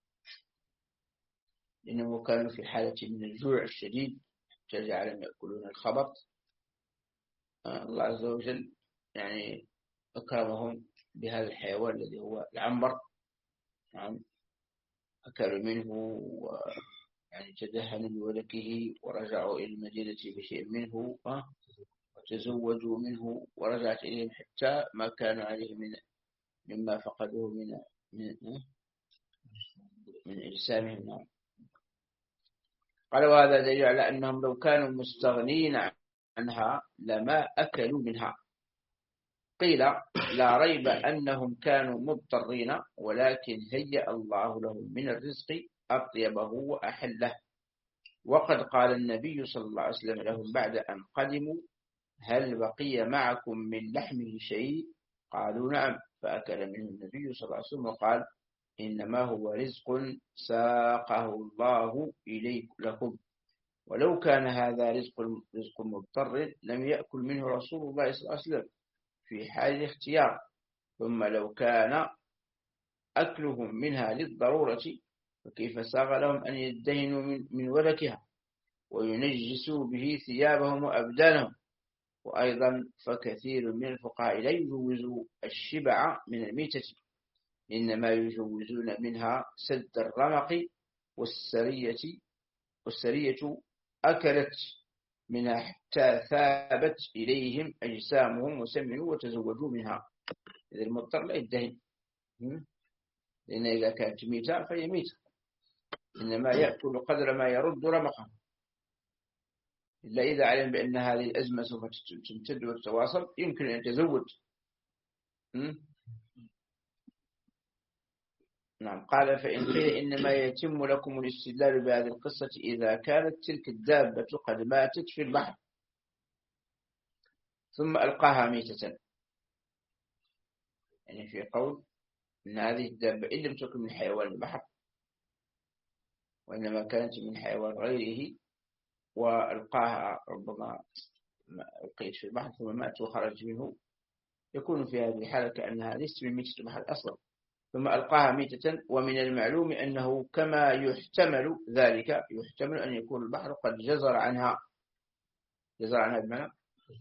لأنهم كانوا في حالة من الجوع الشديد جعلهم يأكلون الخبط. الله عز وجل يعني أكرمهم بهذا الحيوان الذي هو العنبر، نعم، أكلوا منه ويعني تدهنوا بولكه ورجعوا إلى المدينة بشيء منه وتزوجوا منه، ورجعت إليهم حتى ما كانوا عليه من مما فقدوه من من من إجسامهم. نعم. قال وهذا دليل على أنهم لو كانوا مستغنين عنها لما أكلوا منها. قيل لا ريب أنهم كانوا مضطرين، ولكن هيأ الله لهم من الرزق أطيبه وأحله. وقد قال النبي صلى الله عليه وسلم لهم بعد أن قدموا هل بقي معكم من لحمه شيء؟ قالوا نعم، فأكل منه النبي صلى الله عليه وسلم وقال إنما هو رزق ساقه الله إليكم لكم، ولو كان هذا رزق رزق مضطر لم يأكل منه رسول الله صلى الله عليه وسلم في حال الاختيار. ثم لو كان أكلهم منها للضرورة فكيف ساغ لهم أن يدهنوا من, من ولكها وينجسوا به ثيابهم وأبدانهم؟ وأيضا فكثير من الفقهاء لا يجوزوا الشبع من الميتة، إنما يجوزون منها سد الرمق والسرية والسرية أكلت منها حتى ثابت إليهم أجسامهم وسمنوا وتزوجوا منها. إذا المضطر لا يدهن، لأن إذا كانت ميتة فهي ميتة، إنما يأكل قدر ما يرد رمقه، إلا إذا علم بأن هذه الأزمة سوف تمتد وتتواصل يمكن أن يتزوج. نعم. قال فإن قيل إنما يتم لكم الاستدلال بهذه القصة إذا كانت تلك الدابة قد ماتت في البحر ثم ألقاها ميتة، يعني في قول إن هذه الدابة إن لم تكن من حيوان البحر وإنما كانت من حيوان غيره وألقاها ربما ألقيت في البحر ثم مات وخرج منه، يكون في هذه الحالة كأنها ليست من ميتة البحر أصلا، ثم ألقاها ميتة. ومن المعلوم أنه كما يحتمل ذلك يحتمل أن يكون البحر قد جزر عنها. جزر عنها بمعنى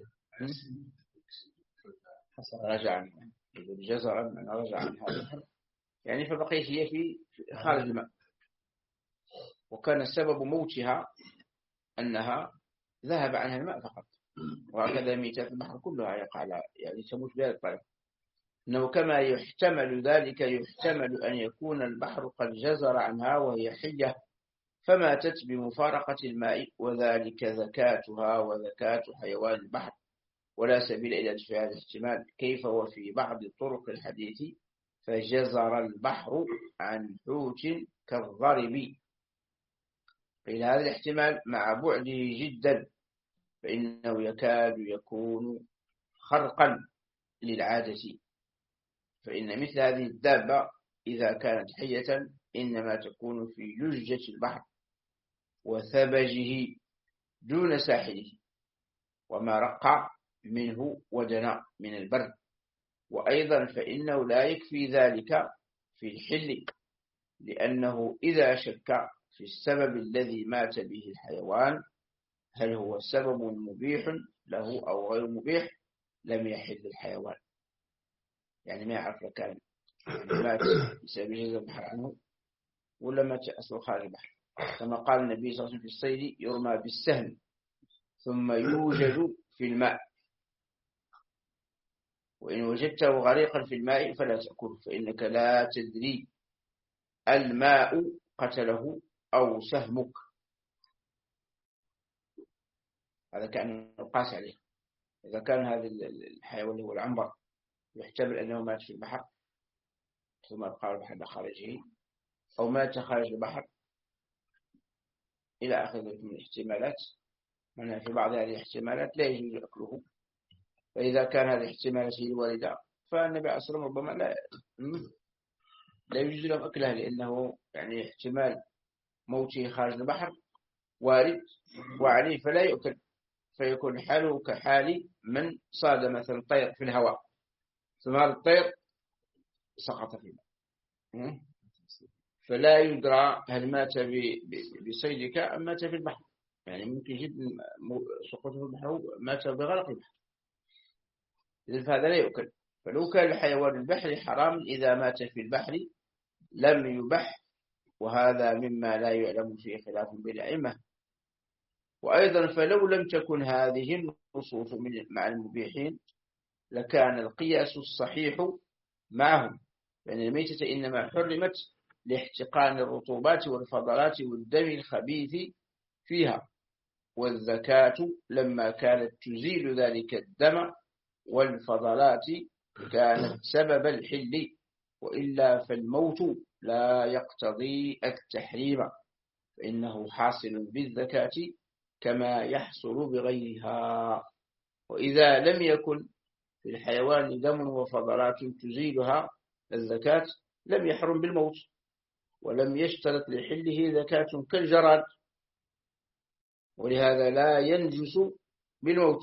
رجع عنها، جزر عنها رجع عنها، يعني فبقيت هي في خارج الماء، وكان سبب موتها أنها ذهب عنها الماء فقط. وهكذا ميتات البحر كلها يقع يعني تموت بهذا الطريق. إنه كما يحتمل ذلك يحتمل أن يكون البحر قد جزر عنها وهي حية فماتت بمفارقة الماء، وذلك ذكاتها وذكات حيوان البحر، ولا سبيل إلى دفع هذا الاحتمال. كيف وفي بعض طرق الحديث فجزر البحر عن حوت كالضرب؟ قيل هذا الاحتمال مع بعده جدا فإنه يكاد يكون خرقا للعادة، فإن مثل هذه الدابة إذا كانت حية إنما تكون في لجة البحر وثبجه دون ساحله وما رقع منه ودنا من البر. وأيضا فإنه لا يكفي ذلك في الحل، لأنه إذا شك في السبب الذي مات به الحيوان، هل هو سبب مبيح له أو غير مبيح، لم يحل الحيوان. يعني ما يعرف لو كان مات بسبب جزء البحر عنه ولا مات أصله خارج البحر، كما قال النبي صلى الله عليه وسلم في الصيد: يرمى بالسهم ثم يوجد في الماء، وإن وجدته غريقا في الماء فلا تأكله، فإنك لا تدري الماء قتله أو سهمك. هذا كان القاس عليه. إذا كان هذا الحيوان هو العنبر يحتمل أنه مات في البحر ثم أبقى البحر خارجه، أو مات خارج البحر إلى آخر ذلك من الاحتمالات، منها في بعض هذه الاحتمالات لا يجوز أكله. فإذا كان هذه الاحتمالات هي الواردة فالنبي عليه الصلاة والسلام ربما لا لا يجوز له أكلها، لأنه يعني احتمال موته خارج البحر وارد وعليه فلا يؤكل، فيكون حاله كحال من صاد مثلا طير في الهواء ثم هذا الطير سقط في الماء، فلا يدرى هل مات بصيدك أم مات في البحر. يعني ممكن جدا سقوطه في البحر مات بغرق البحر، إذن فهذا لا يؤكل. فلو كان الحيوان البحري حرام إذا مات في البحر لم يبح، وهذا مما لا يعلم فيه خلاف بين الأئمة. وأيضا فلو لم تكن هذه النصوص مع المبيحين لكان القياس الصحيح معهم، لأن الميتة إنما حرمت لاحتقان الرطوبات والفضلات والدم الخبيث فيها، والزكاة لما كانت تزيل ذلك الدم والفضلات كانت سبب الحل، وإلا فالموت لا يقتضي التحريم، فإنه حاصل بالزكاة كما يحصل بغيرها. وإذا لم يكن في الحيوان دم وفضلات تزيلها الزكاة لم يحرم بالموت، ولم يشترط لحله زكاة كالجراد، ولهذا لا ينجس بالموت.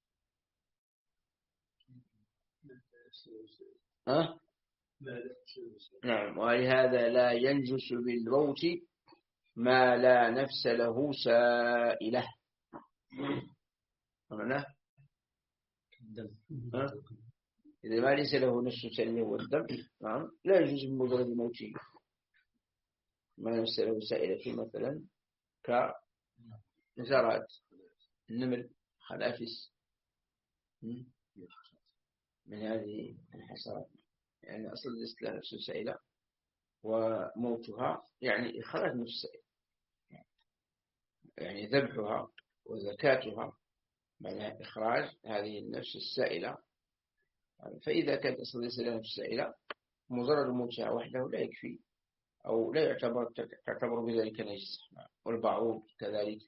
أه؟ نعم، ولهذا لا ينجس بالموت ما لا نفس له سائلة. معناه أه؟ إذا ما ليس له نفس سائلة هو الدم، نعم، لا يجوز بمجرد موته. ما نفس له سائلة مثلا كزراد، النمل، خنافس، من هذه الحشرات. يعني أصل ليست لها نفس سائلة، وموتها يعني إخراج نفس السائلة، يعني ذبحها وزكاتها معناها إخراج هذه النفس السائلة. فإذا كانت أصل ليس لها نفس السائلة مجرد موتها وحده لا يكفي، أو لا يعتبر تعتبر بذلك نجس. والبعوض كذلك.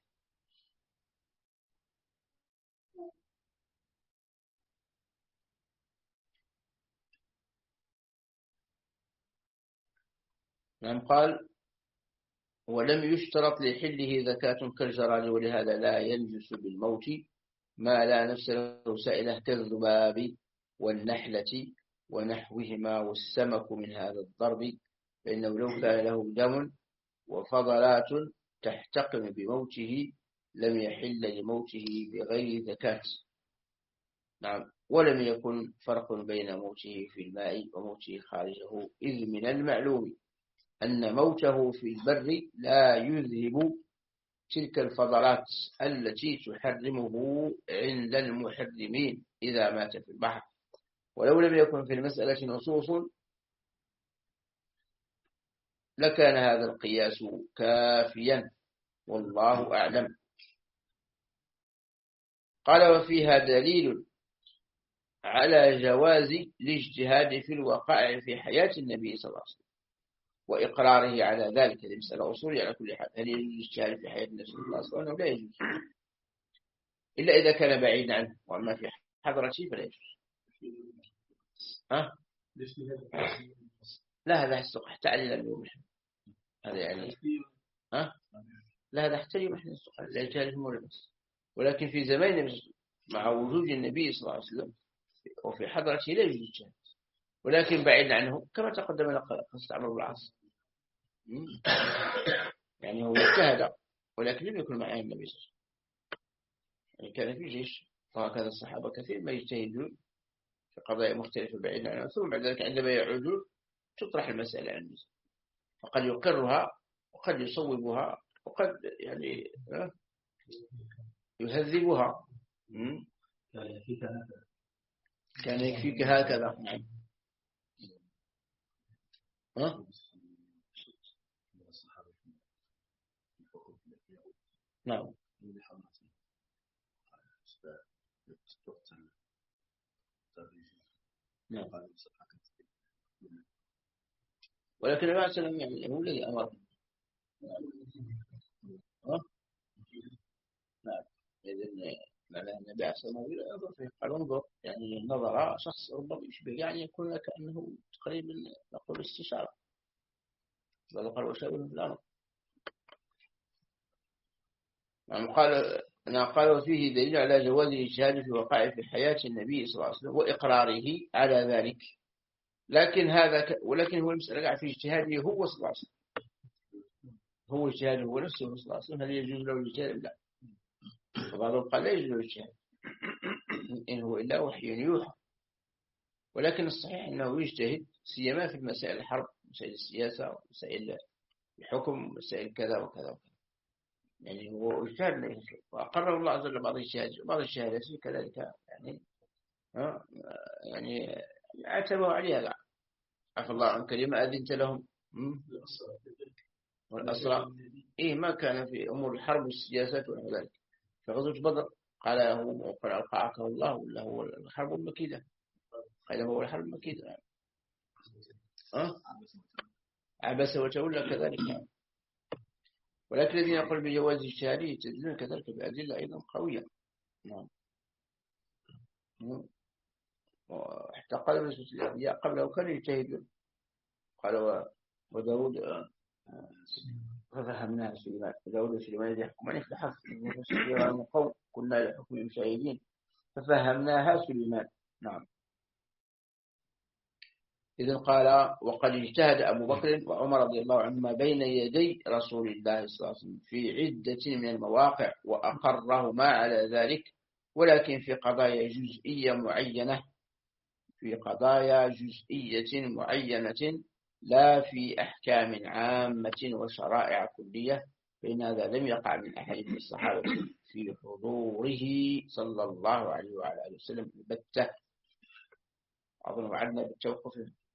نعم. قال: ولم يشترط لحله زكاة كالجراد، ولهذا لا ينجس بالموت ما لا نفس له سائلة كالذباب والنحلة ونحوهما والسمك من هذا الضرب، فإنه لو كان له دم وفضلات تحتقن بموته لم يحل لموته بغير زكاة. نعم. ولم يكن فرق بين موته في الماء وموته خارجه، إذ من المعلوم أن موته في البر لا يذهب تلك الفضلات التي تحرمه عند المحرمين إذا مات في البحر. ولو لم يكن في المسألة نصوص لكان هذا القياس كافيا، والله أعلم. قال: وفيها دليل على جواز الاجتهاد في الوقائع في حياة النبي صلى الله عليه وسلم وإقراره على ذلك. هذه مسألة أصولية على كل حال. هل يجوز الاجتهاد في حياة النبي صلى الله عليه وسلم؟ لا يجوز، إلا إذا كان بعيدا عنه، وأما في حضرته فلا يجوز. ها؟ لا، هذا السقح تعليل اليوم هذا يعني. ها؟ لا، هذا حتى اليوم احنا السقح لا يجهل المولى بس، ولكن في زمان مع وجود النبي صلى الله عليه وسلم وفي حضرته لا يجوز الاجتهاد، ولكن بعيد عنه كما تقدم لنا قصة عمرو بن العاص. يعني هو اجتهد ولكن لم يكن معه النبي صلى الله عليه وسلم، يعني كان في جيش، وهكذا الصحابة كثير ما يجتهدون في قضايا مختلفة بعيدة عنها، ثم بعد ذلك عندما يعودون تطرح المسألة عن الناس، فقد يقرها وقد يصوبها وقد يعني يهذبها. كان يكفيك هكذا. نعم. ها؟ نعم. نعم. ولكن النبي صلى الله عليه وسلم يعني هو الذي أمر. ها؟ نعم. إذن معنى النبي عليه الصلاة والسلام قال انظر، يعني نظر شخص ربما يشبه يعني يكون كأنه تقريبا نقول استشارة، بل قال وشاوره في الأمر. يعني قال أنا قال وفيه دليل على جواز الاجتهاد في وقائع في حياة النبي صلى الله عليه وسلم وإقراره على ذلك، لكن هذا ك... ولكن هو المسألة قاعد في اجتهاده هو صلى الله عليه وسلم، هو اجتهاده هو نفسه صلى الله عليه وسلم، هل يجوز له الاجتهاد؟ لا. وبعضهم قال لا يجوز له الاجتهاد إن هو إلا وحي يوحى، ولكن الصحيح أنه يجتهد سيما في مسائل الحرب، مسائل السياسة، مسائل الحكم، مسائل كذا وكذا وكذا. يعني هو اجتهد وأقره الله عز وجل بعض الشهادات بعض الشهادات كذلك، يعني ها يعني عتبوا عليها. لا عفى الله عنك لما أذنت لهم والأسرى. إيه ما كان في أمور الحرب والسياسات وذلك. في غزوة بدر قال له قال ألقاك الله ولا هو الحرب المكيدة؟ قال هو الحرب المكيدة. أه؟ عبس وتولى كذلك. ولكن الذين يقول بجواز اجتهاده يستدلون كذلك بأدلة أيضا قوية. نعم. وحتى قال الرسول الأنبياء قبله كانوا يجتهدون، قال وداود ففهمناها سليمان، وداود وسليمان يحكمان في الحق من قوم كنا لحكم شاهدين ففهمناها سليمان. نعم. إذن قال وقد اجتهد أبو بكر وعمر رضي الله عنهما بين يدي رسول الله صلى الله عليه وسلم في عدة من المواقع وأقرهما على ذلك، ولكن في قضايا جزئية معينة في قضايا جزئية معينة لا في أحكام عامة وشرائع كلية، فإن هذا لم يقع من أحد من الصحابة في حضوره صلى الله عليه وعلى آله وسلم البتة. أظن وعدنا بالتوقف،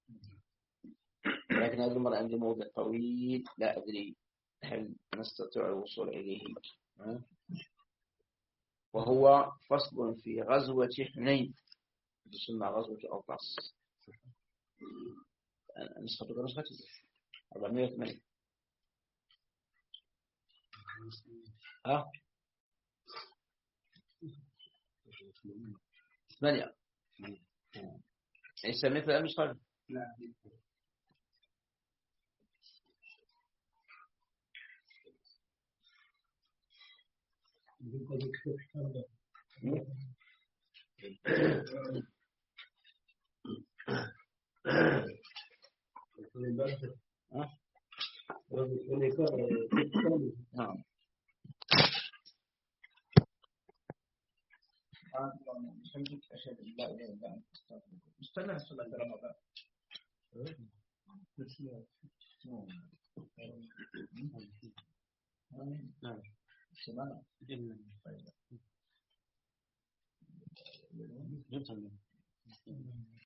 لكن هذا المرة عندي موضع طويل لا أدري هل نستطيع الوصول إليه، وهو فصل في غزوة حنين تسمى غزوة أوطاس. نسخة نسخة أربعمائة وثمانية. ها ثمانية ليس مثل النسخة. لا نعم. أشهد أن لا إله إلا أنت استنى صلاة رمضان. نعم. سمعنا.